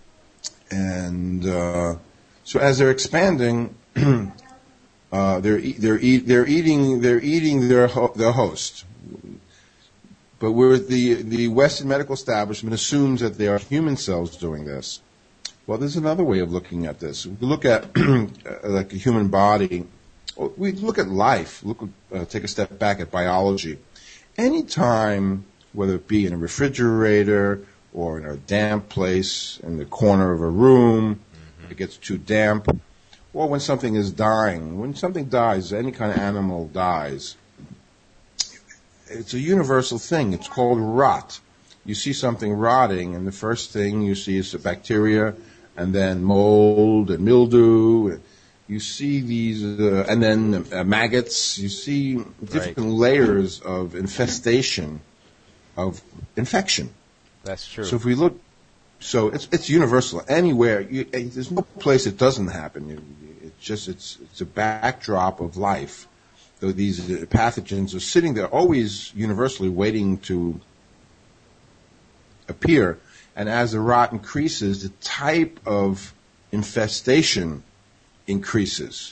And uh, so as they're expanding, uh, they're e- they're e- they're eating they're eating their ho- their host. But where the the Western medical establishment assumes that they are human cells doing this. Well, there's another way of looking at this. We look at like a human body. We look at life. Look, uh, take a step back at biology. Anytime, whether it be in a refrigerator or in a damp place in the corner of a room, mm-hmm. it gets too damp, or when something is dying. When something dies, any kind of animal dies. It's a universal thing. It's called rot. You see something rotting, and the first thing you see is the bacteria, and then mold and mildew. You see these, uh, and then uh, maggots. You see different right. layers of infestation, of infection. That's true. So if we look, so it's it's universal. Anywhere, you, there's no place it doesn't happen. It's just it's it's a backdrop of life. Though these pathogens are sitting there, always universally waiting to appear. And as the rot increases, the type of infestation increases.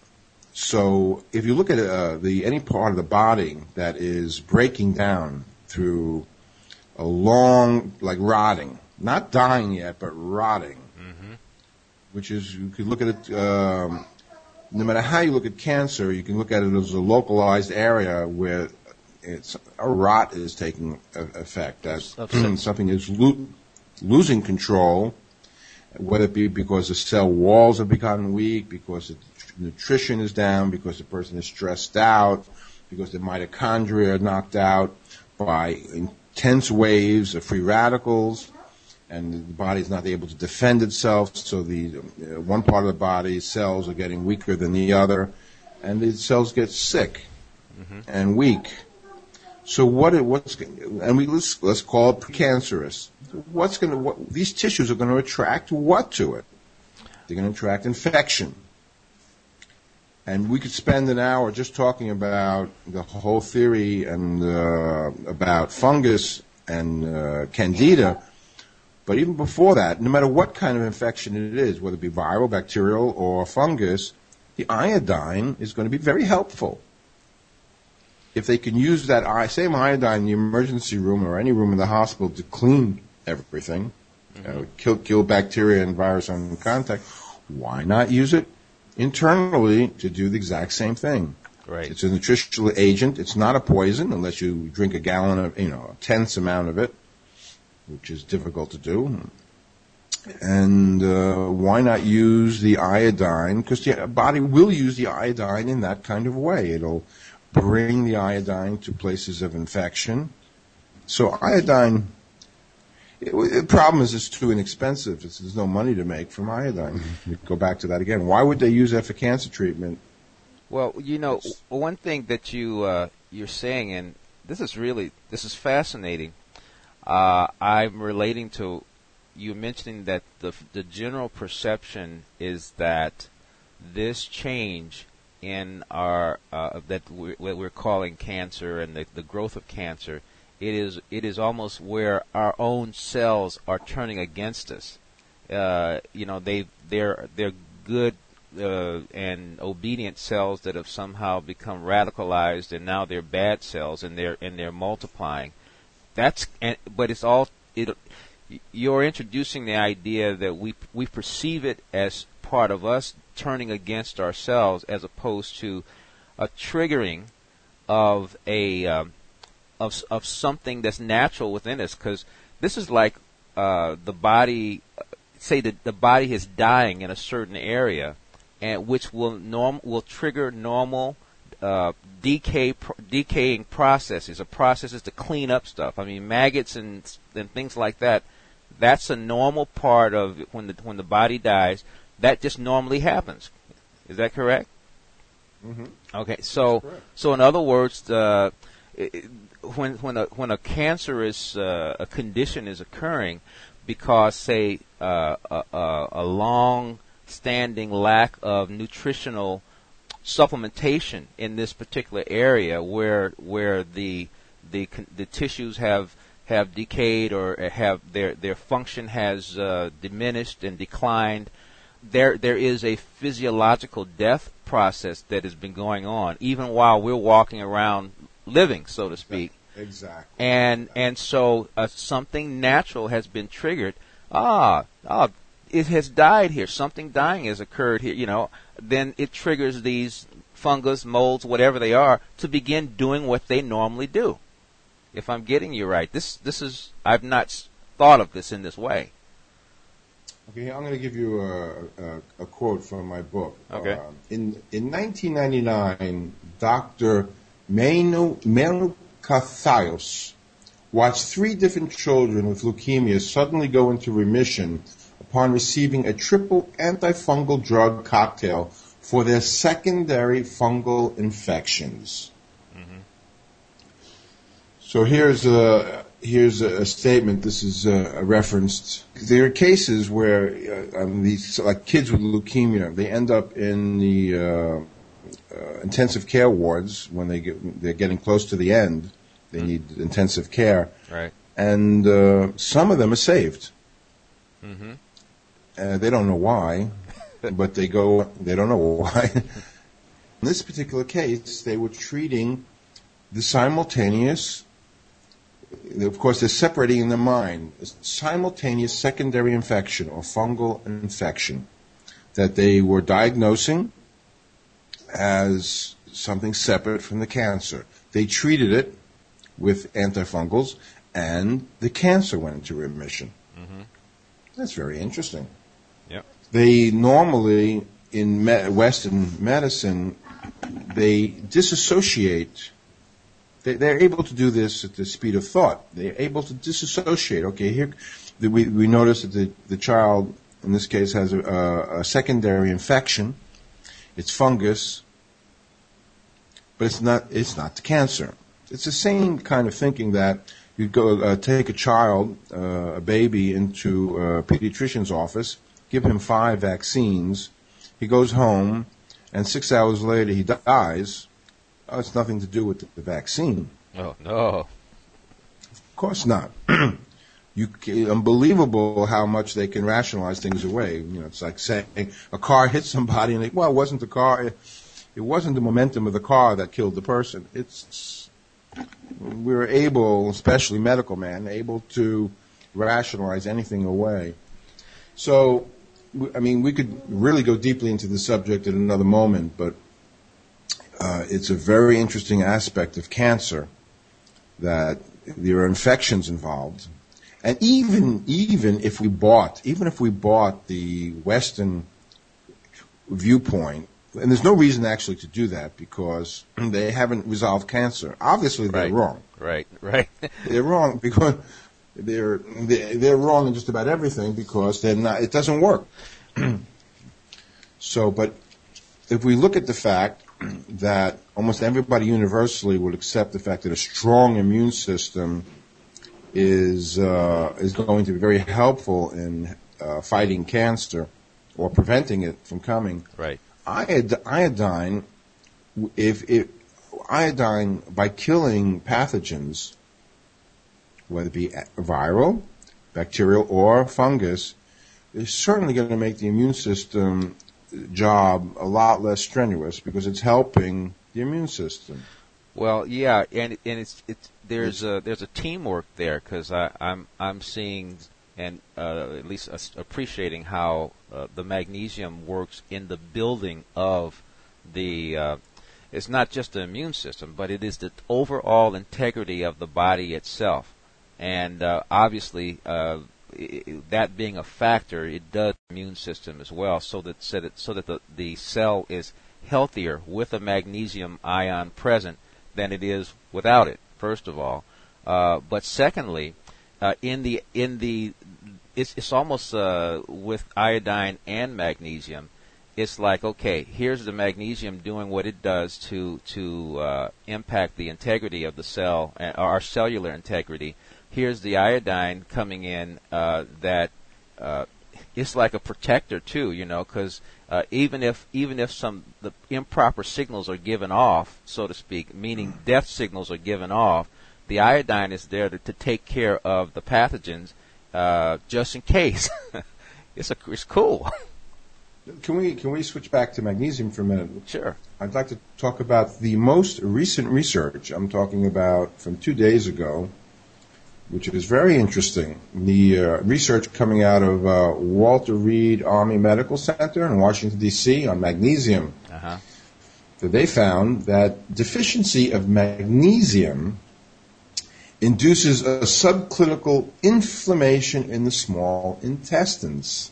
So if you look at uh, the any part of the body that is breaking down through a long, like rotting, not dying yet, but rotting, mm-hmm. which is, you could look at it, um, no matter how you look at cancer, you can look at it as a localized area where it's, a rot is taking effect, that something is lo- losing control, whether it be because the cell walls have become weak, because the nutrition is down, because the person is stressed out, because the mitochondria are knocked out by intense waves of free radicals, and the body is not able to defend itself, so the uh, one part of the body's cells are getting weaker than the other, and the cells get sick mm-hmm. and weak. So what? What's and we let's, let's call it precancerous. What's going to? What, these tissues are going to attract what to it? They're going to attract infection. And we could spend an hour just talking about the whole theory and uh, about fungus and uh, candida. But even before that, no matter what kind of infection it is, whether it be viral, bacterial, or fungus, the iodine is going to be very helpful. If they can use that same iodine in the emergency room or any room in the hospital to clean everything, mm-hmm. uh, kill, kill bacteria and virus on contact, why not use it internally to do the exact same thing? Right. It's a nutritional agent. It's not a poison unless you drink a gallon of, you know, a tenth amount of it, which is difficult to do. And uh, why not use the iodine? Because the body will use the iodine in that kind of way. It'll bring the iodine to places of infection. So iodine, it, the problem is it's too inexpensive. It's, there's no money to make from iodine. You go back to that again. Why would they use that for cancer treatment? Well, you know, one thing that you, uh, you're saying, and this is really, this is fascinating. Uh, I'm relating to you mentioning that the the general perception is that this change in our uh, that we're, what we're calling cancer and the, the growth of cancer, it is it is almost where our own cells are turning against us. Uh, you know, they they're they're good uh, and obedient cells that have somehow become radicalized, and now they're bad cells, and they're and they're multiplying. That's and, but it's all it. You're introducing the idea that we we perceive it as part of us turning against ourselves, as opposed to a triggering of a um, of of something that's natural within us. Because this is like uh, the body, say that the body is dying in a certain area, and which will norm will trigger normal uh, decay pr- decaying processes or processes to clean up stuff. I mean, maggots and and things like that. That's a normal part of when the when the body dies. That just normally happens. Is that correct? Mm-hmm. Okay. So so in other words, uh, it, when when a when a cancerous uh, a condition is occurring, because say uh, a, a, a long-standing lack of nutritional supplementation in this particular area, where where the the the tissues have have decayed or have their their function has uh, diminished and declined, there there is a physiological death process that has been going on even while we're walking around living, so to speak. Exactly. And and so uh, something natural has been triggered. Ah, ah, it has died here. Something dying has occurred here. You know, then it triggers these fungus, molds, whatever they are, to begin doing what they normally do. If I'm getting you right, this this is I've not thought of this in this way. Okay, I'm going to give you a, a, a quote from my book. Okay. Uh, in in nineteen ninety-nine, Doctor Menu Menoukathaios watched three different children with leukemia suddenly go into remission upon receiving a triple antifungal drug cocktail for their secondary fungal infections. So here's a here's a statement. This is a, a referenced. There are cases where uh, um, these like kids with leukemia, they end up in the uh, uh, intensive care wards when they get they're getting close to the end. They mm-hmm. need intensive care, right? And uh, some of them are saved. Mm-hmm. Uh, they don't know why, but they go. They don't know why. In this particular case, they were treating the simultaneous of course, they're separating in the mind a simultaneous secondary infection or fungal infection that they were diagnosing as something separate from the cancer. They treated it with antifungals, and the cancer went into remission. Mm-hmm. That's very interesting. Yep. They normally, in me- Western medicine, they disassociate. They, they're able to do this at the speed of thought. They're able to disassociate. Okay, here the, we, we notice that the, the child, in this case, has a, a, a secondary infection. It's fungus, but it's not. It's not the cancer. It's the same kind of thinking that you go uh, take a child, uh, a baby, into a pediatrician's office, give him five vaccines. He goes home, and six hours later he dies. Oh, it's nothing to do with the, the vaccine. Oh no! Of course not. You unbelievable how much they can rationalize things away. You know, it's like saying a car hit somebody, and they, well, it wasn't the car. It, it wasn't the momentum of the car that killed the person. It's we were able, especially medical men, able to rationalize anything away. So, I mean, we could really go deeply into the subject at another moment, but uh, it's a very interesting aspect of cancer that there are infections involved. And even even if we bought, even if we bought the Western viewpoint, and there's no reason actually to do that because they haven't resolved cancer. Obviously, they're right. wrong. Right, right. They're wrong because they're they're wrong in just about everything because they're not. It doesn't work. So, but if we look at the fact that almost everybody universally would accept the fact that a strong immune system is uh, is going to be very helpful in uh, fighting cancer or preventing it from coming. Right. Iod- iodine, if, if iodine by killing pathogens, whether it be viral, bacterial, or fungus, is certainly going to make the immune system job a lot less strenuous because it's helping the immune system. Well, yeah, and and it's it's there's a there's a teamwork there because I'm I'm seeing and uh, at least uh, appreciating how uh, the magnesium works in the building of the. Uh, it's not just the immune system, but it is the overall integrity of the body itself, and uh, obviously uh, it, that being a factor, it does the immune system as well, so that so that so that the the cell is healthier with a magnesium ion present than it is without it, first of all. Uh, but secondly, uh, in the in the it's it's almost uh, with iodine and magnesium, it's like, okay, here's the magnesium doing what it does to to uh, impact the integrity of the cell, uh, our cellular integrity. Here's the iodine coming in uh, that uh, it's like a protector too, you know, because Uh, even if even if some the improper signals are given off, so to speak, meaning death signals are given off, the iodine is there to, to take care of the pathogens uh, just in case. it's a it's cool. Can we can we switch back to magnesium for a minute? Sure. I'd like to talk about the most recent research. I'm talking about from two days ago, which is very interesting. The uh, research coming out of uh, Walter Reed Army Medical Center in Washington, D C on magnesium. Uh-huh. So they found that deficiency of magnesium induces a subclinical inflammation in the small intestines.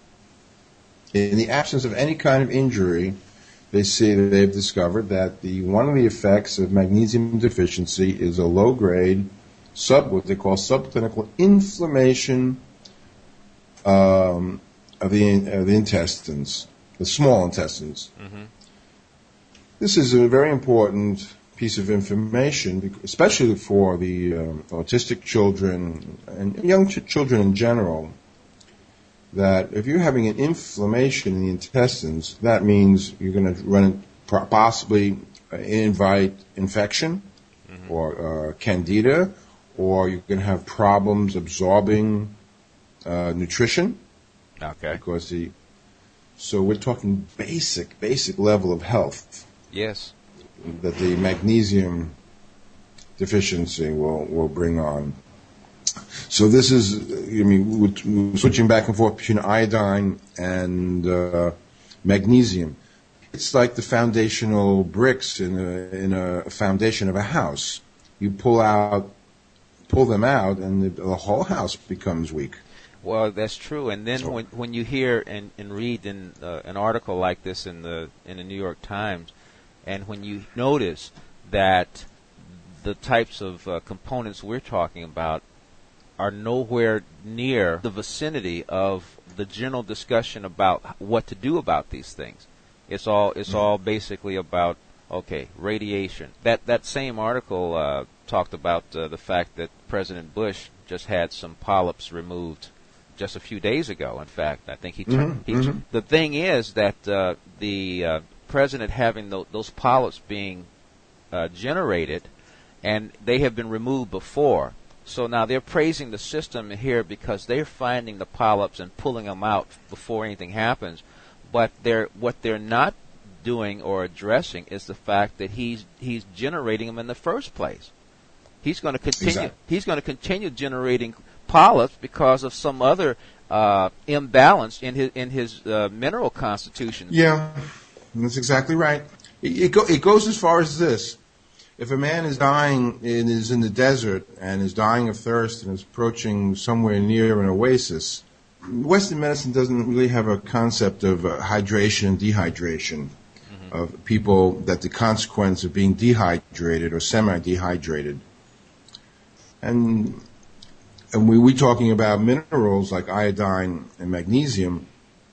In the absence of any kind of injury, they say that they've discovered that the one of the effects of magnesium deficiency is a low-grade sub, what they call subclinical inflammation um, of the of the intestines, the small intestines. Mm-hmm. This is a very important piece of information, especially for the um, autistic children and young ch- children in general. That if you're having an inflammation in the intestines, that means you're going to run possibly invite infection mm-hmm. or uh, candida. Or you can have problems absorbing uh, nutrition. Okay. Because the, so we're talking basic, basic level of health. Yes. That the magnesium deficiency will, will bring on. So this is, I mean, we're switching back and forth between iodine and uh, magnesium. It's like the foundational bricks in a, in a foundation of a house. You pull out, pull them out, and the, the whole house becomes weak. Well, that's true. And then So- when when you hear and, and read in uh, an article like this in the in the New York Times, and when you notice that the types of uh, components we're talking about are nowhere near the vicinity of the general discussion about what to do about these things. It's all it's Mm-hmm. all basically about, okay, radiation. That that same article uh, talked about uh, the fact that President Bush just had some polyps removed just a few days ago. In fact, I think he turned. Mhm, he, mhm. The thing is that uh, the uh, president having tho- those polyps being uh, generated, and they have been removed before. So now they're praising the system here because they're finding the polyps and pulling them out before anything happens. But they're what they're not doing or addressing is the fact that he's he's generating them in the first place. He's going to continue. Exactly. He's going to continue generating polyps because of some other uh, imbalance in his in his uh, mineral constitution. Yeah, that's exactly right. It, it, go, it goes as far as this. If a man is dying and is in the desert and is dying of thirst and is approaching somewhere near an oasis, Western medicine doesn't really have a concept of uh, hydration and dehydration, mm-hmm. of people, that the consequence of being dehydrated or semi-dehydrated. And and we we talking about minerals like iodine and magnesium.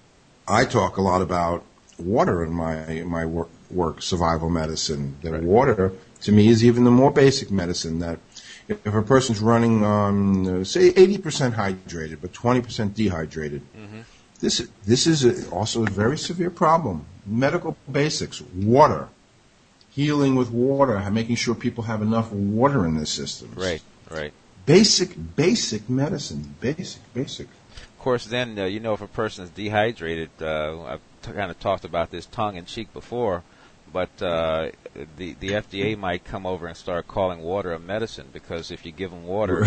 I talk a lot about water in my in my work, work survival medicine. That Right. water, to me, is even the more basic medicine. That if a person's running on, uh, say, eighty percent hydrated but twenty percent dehydrated, Mm-hmm. this this is a, also a very severe problem. Medical basics: water, healing with water, making sure people have enough water in their systems. Right, right. Basic, basic medicine. Basic, basic. Of course, then uh, you know if a person is dehydrated. Uh, I've t- kind of talked about this tongue in cheek before, but uh, the the F D A might come over and start calling water a medicine because if you give them water,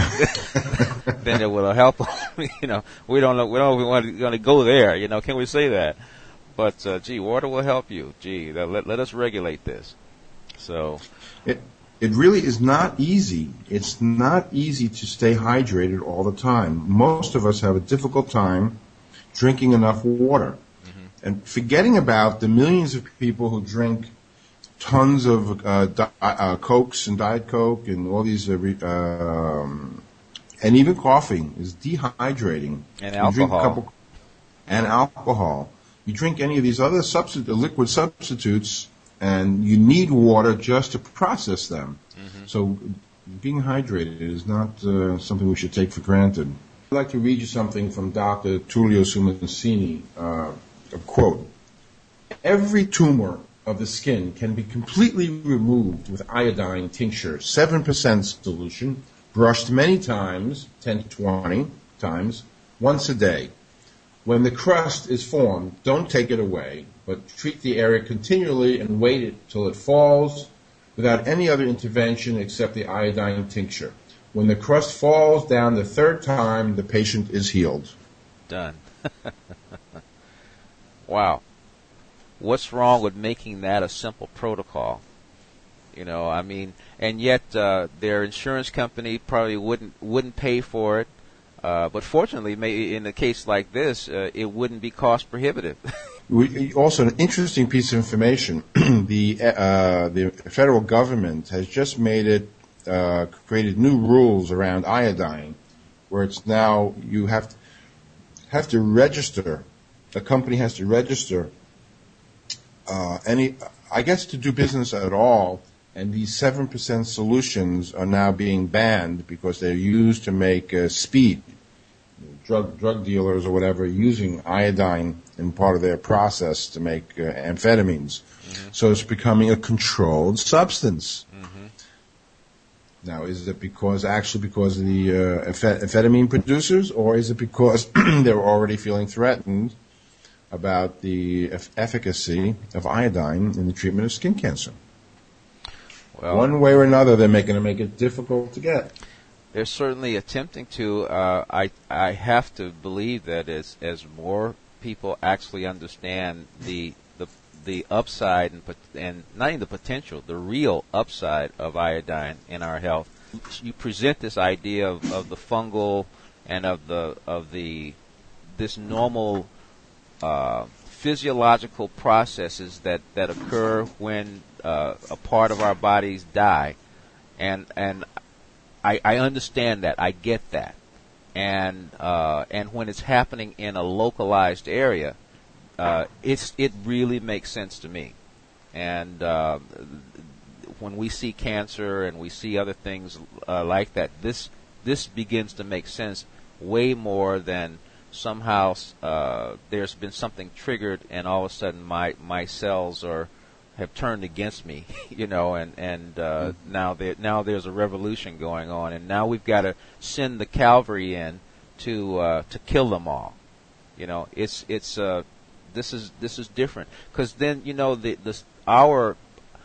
then it will help them. You know, we don't know we don't know if we want to, going to go there. You know, can we say that? But uh, gee, water will help you. Gee, let let us regulate this. So. It it really is not easy. It's not easy to stay hydrated all the time. Most of us have a difficult time drinking enough water. Mm-hmm. And forgetting about the millions of people who drink tons of uh, di- uh, Cokes and Diet Coke and all these, uh, re- um, and even coffee is dehydrating. And You drink a alcohol. couple, and alcohol. You drink any of these other substi- liquid substitutes, and you need water just to process them. Mm-hmm. So being hydrated is not uh, something we should take for granted. I'd like to read you something from Doctor Tullio Sumancini, uh, a quote. Every tumor of the skin can be completely removed with iodine tincture, seven percent solution, brushed many times, ten to twenty times, once a day. When the crust is formed, don't take it away, but treat the area continually and wait it till it falls without any other intervention except the iodine tincture. When the crust falls down the third time, the patient is healed. Done. Wow. What's wrong with making that a simple protocol? You know, I mean, and yet uh, their insurance company probably wouldn't wouldn't pay for it. Uh, but fortunately, may, in a case like this, uh, it wouldn't be cost prohibitive. We, also, an interesting piece of information: the uh, the federal government has just made it uh, created new rules around iodine, where it's now you have to, have to register. A company has to register uh, any, I guess, to do business at all. And these seven percent solutions are now being banned because they're used to make uh, speed. Drug drug dealers or whatever using iodine in part of their process to make uh, amphetamines. Mm-hmm. So it's becoming a controlled substance. Mm-hmm. Now, is it because actually because of the uh, amphet- amphetamine producers, or is it because they're already feeling threatened about the eff- efficacy of iodine in the treatment of skin cancer? Well, one way or another, they're making to make it difficult to get. They're certainly attempting to. Uh, I I have to believe that as as more people actually understand the the the upside and and not even the potential, the real upside of iodine in our health. You present this idea of, of the fungal and of the of the this normal uh, physiological processes that, that occur when uh, a part of our bodies die, and and I, I understand that, I get that, and uh, and when it's happening in a localized area, uh, it's it really makes sense to me, and uh, when we see cancer and we see other things uh, like that, this this begins to make sense way more than somehow uh, there's been something triggered and all of a sudden my my cells are have turned against me, you know, and and uh, mm-hmm. now there now there's a revolution going on, and now we've got to send the cavalry in to uh, to kill them all, you know. It's it's uh, this is this is different because then you know the the our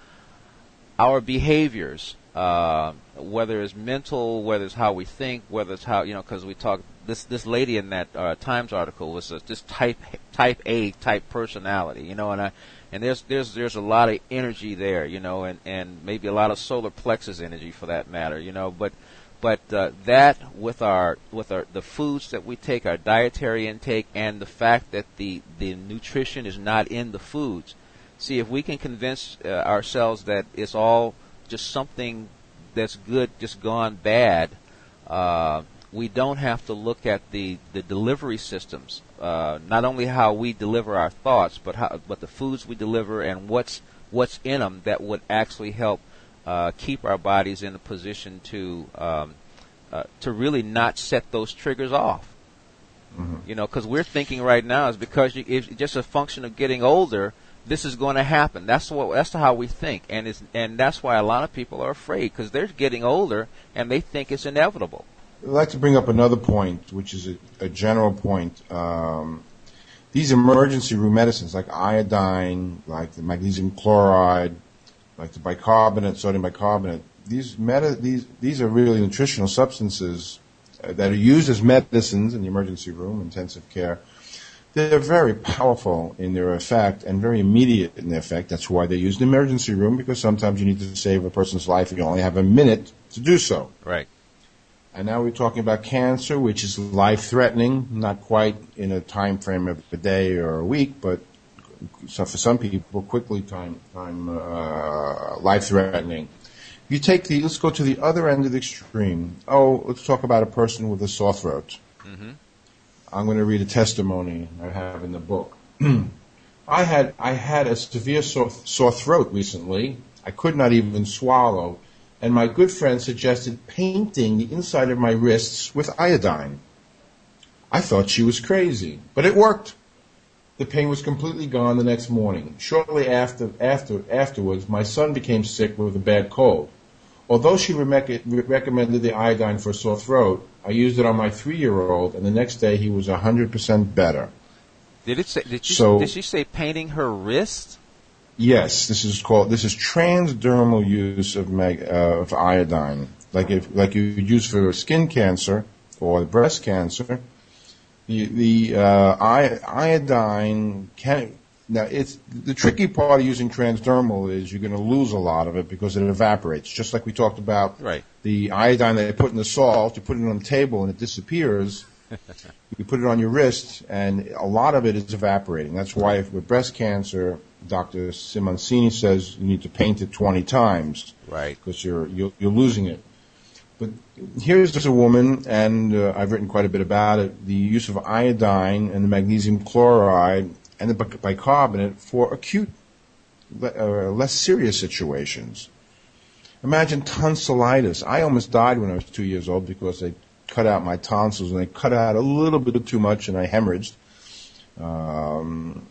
our behaviors, uh, whether it's mental, whether it's how we think, whether it's how, you know, because we talk, this this lady in that uh, Times article was a, this type type A type personality, you know, and I and there's there's there's a lot of energy there, you know, and, and maybe a lot of solar plexus energy for that matter, you know, but but uh, that with our with our the foods that we take, our dietary intake, and the fact that the the nutrition is not in the foods. See, if we can convince uh, ourselves that it's all just something that's good, just gone bad, uh, we don't have to look at the, the delivery systems, uh, not only how we deliver our thoughts, but how, but the foods we deliver and what's what's in them that would actually help uh, keep our bodies in a position to um, uh, to really not set those triggers off. Mm-hmm. You know, because we're thinking right now is because you, it's just a function of getting older. This is going to happen. That's what. That's how we think, and it's and that's why a lot of people are afraid because they're getting older and they think it's inevitable. I'd like to bring up another point, which is a, a general point. Um, these emergency room medicines, like iodine, like the magnesium chloride, like the bicarbonate, sodium bicarbonate. These meta, these these are really nutritional substances uh, that are used as medicines in the emergency room, intensive care. They're very powerful in their effect and very immediate in their effect. That's why they're used in the emergency room, because sometimes you need to save a person's life and you only have a minute to do so. Right. And now we're talking about cancer, which is life-threatening, not quite in a time frame of a day or a week, but so for some people, quickly time, time uh, life-threatening. You take the, let's go to the other end of the extreme. Oh, let's talk about a person with a sore throat. Mm-hmm. I'm going to read a testimony I have in the book. I had I had a severe sore, sore throat recently. I could not even swallow, and my good friend suggested painting the inside of my wrists with iodine. I thought she was crazy, but it worked. The pain was completely gone the next morning. Shortly after, after afterwards, my son became sick with a bad cold. Although she re- recommended the iodine for a sore throat, I used it on my three-year-old, and the next day he was one hundred percent better. Did it say? Did, you, so, did she say painting her wrist? Yes, this is called. This is transdermal use of mag, uh, of iodine, like if like you use for skin cancer or breast cancer. The the uh, iodine can. Now, it's the tricky part of using transdermal is you're going to lose a lot of it because it evaporates. Just like we talked about right. The iodine that they put in the salt, you put it on the table and it disappears. You put it on your wrist and a lot of it is evaporating. That's why if with breast cancer, Doctor Simoncini says you need to paint it twenty times. Right. Because you're, you're, you're losing it. But here's just a woman, and uh, I've written quite a bit about it, the use of iodine and the magnesium chloride and the bicarbonate for acute, uh, less serious situations. Imagine tonsillitis. I almost died when I was two years old because they cut out my tonsils, and they cut out a little bit too much, and I hemorrhaged. Um,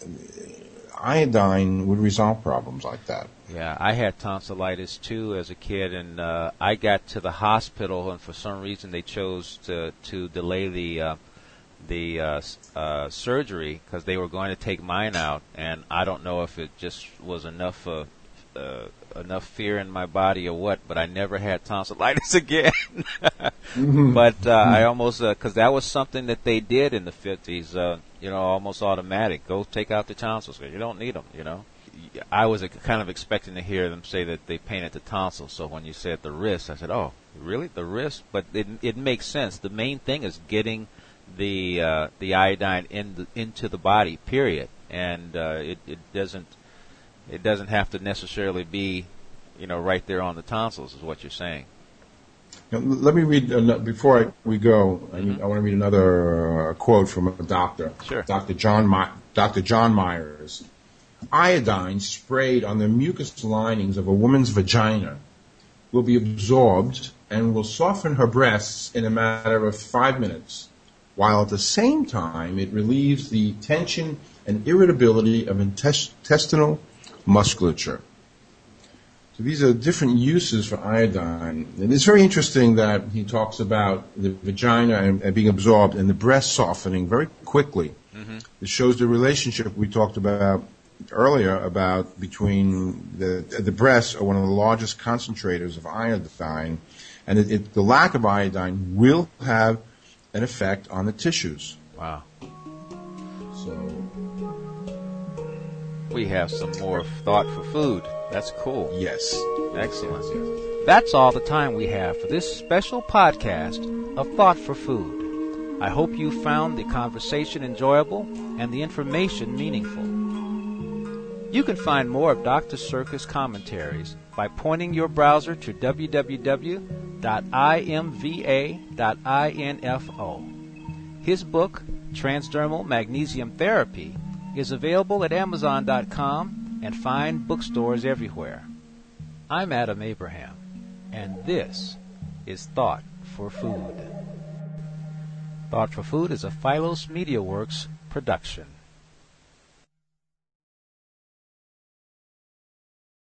iodine would resolve problems like that. Yeah, I had tonsillitis too as a kid, and uh, I got to the hospital, and for some reason they chose to to delay the uh, the uh, uh, surgery because they were going to take mine out, and I don't know if it just was enough uh, uh, enough fear in my body or what, but I never had tonsillitis again. Mm-hmm. But uh, I almost, because uh, that was something that they did in the fifties, uh, you know, almost automatic. Go take out the tonsils because you don't need them, you know. I was uh, kind of expecting to hear them say that they painted the tonsils, so when you said the wrist, I said, oh, really, the wrist? But it, it makes sense. The main thing is getting the uh, the iodine in the, into the body, period. And uh, it, it doesn't it doesn't have to necessarily be, you know, right there on the tonsils, is what you're saying. Now, let me read, uh, before I, we go, mm-hmm. I, need, I want to read another uh, quote from a doctor. Sure. Doctor John, My- Doctor John Myers. Iodine sprayed on the mucous linings of a woman's vagina will be absorbed and will soften her breasts in a matter of five minutes, while at the same time it relieves the tension and irritability of intestinal musculature. So these are different uses for iodine. And it's very interesting that he talks about the vagina and, and being absorbed and the breast softening very quickly. Mm-hmm. It shows the relationship we talked about earlier about between the the breasts are one of the largest concentrators of iodine, and it, it, the lack of iodine will have an effect on the tissues. Wow. So we have some more thought for food. That's cool. Yes. Excellent. Yes, yes. That's all the time we have for this special podcast of Thought for Food. I hope you found the conversation enjoyable and the information meaningful. You can find more of Doctor Sirkis' commentaries by pointing your browser to w w w dot i m v a dot info. His book, Transdermal Magnesium Therapy, is available at amazon dot com and fine bookstores everywhere. I'm Adam Abraham, and this is Thought for Food. Thought for Food is a Philos Media Works production.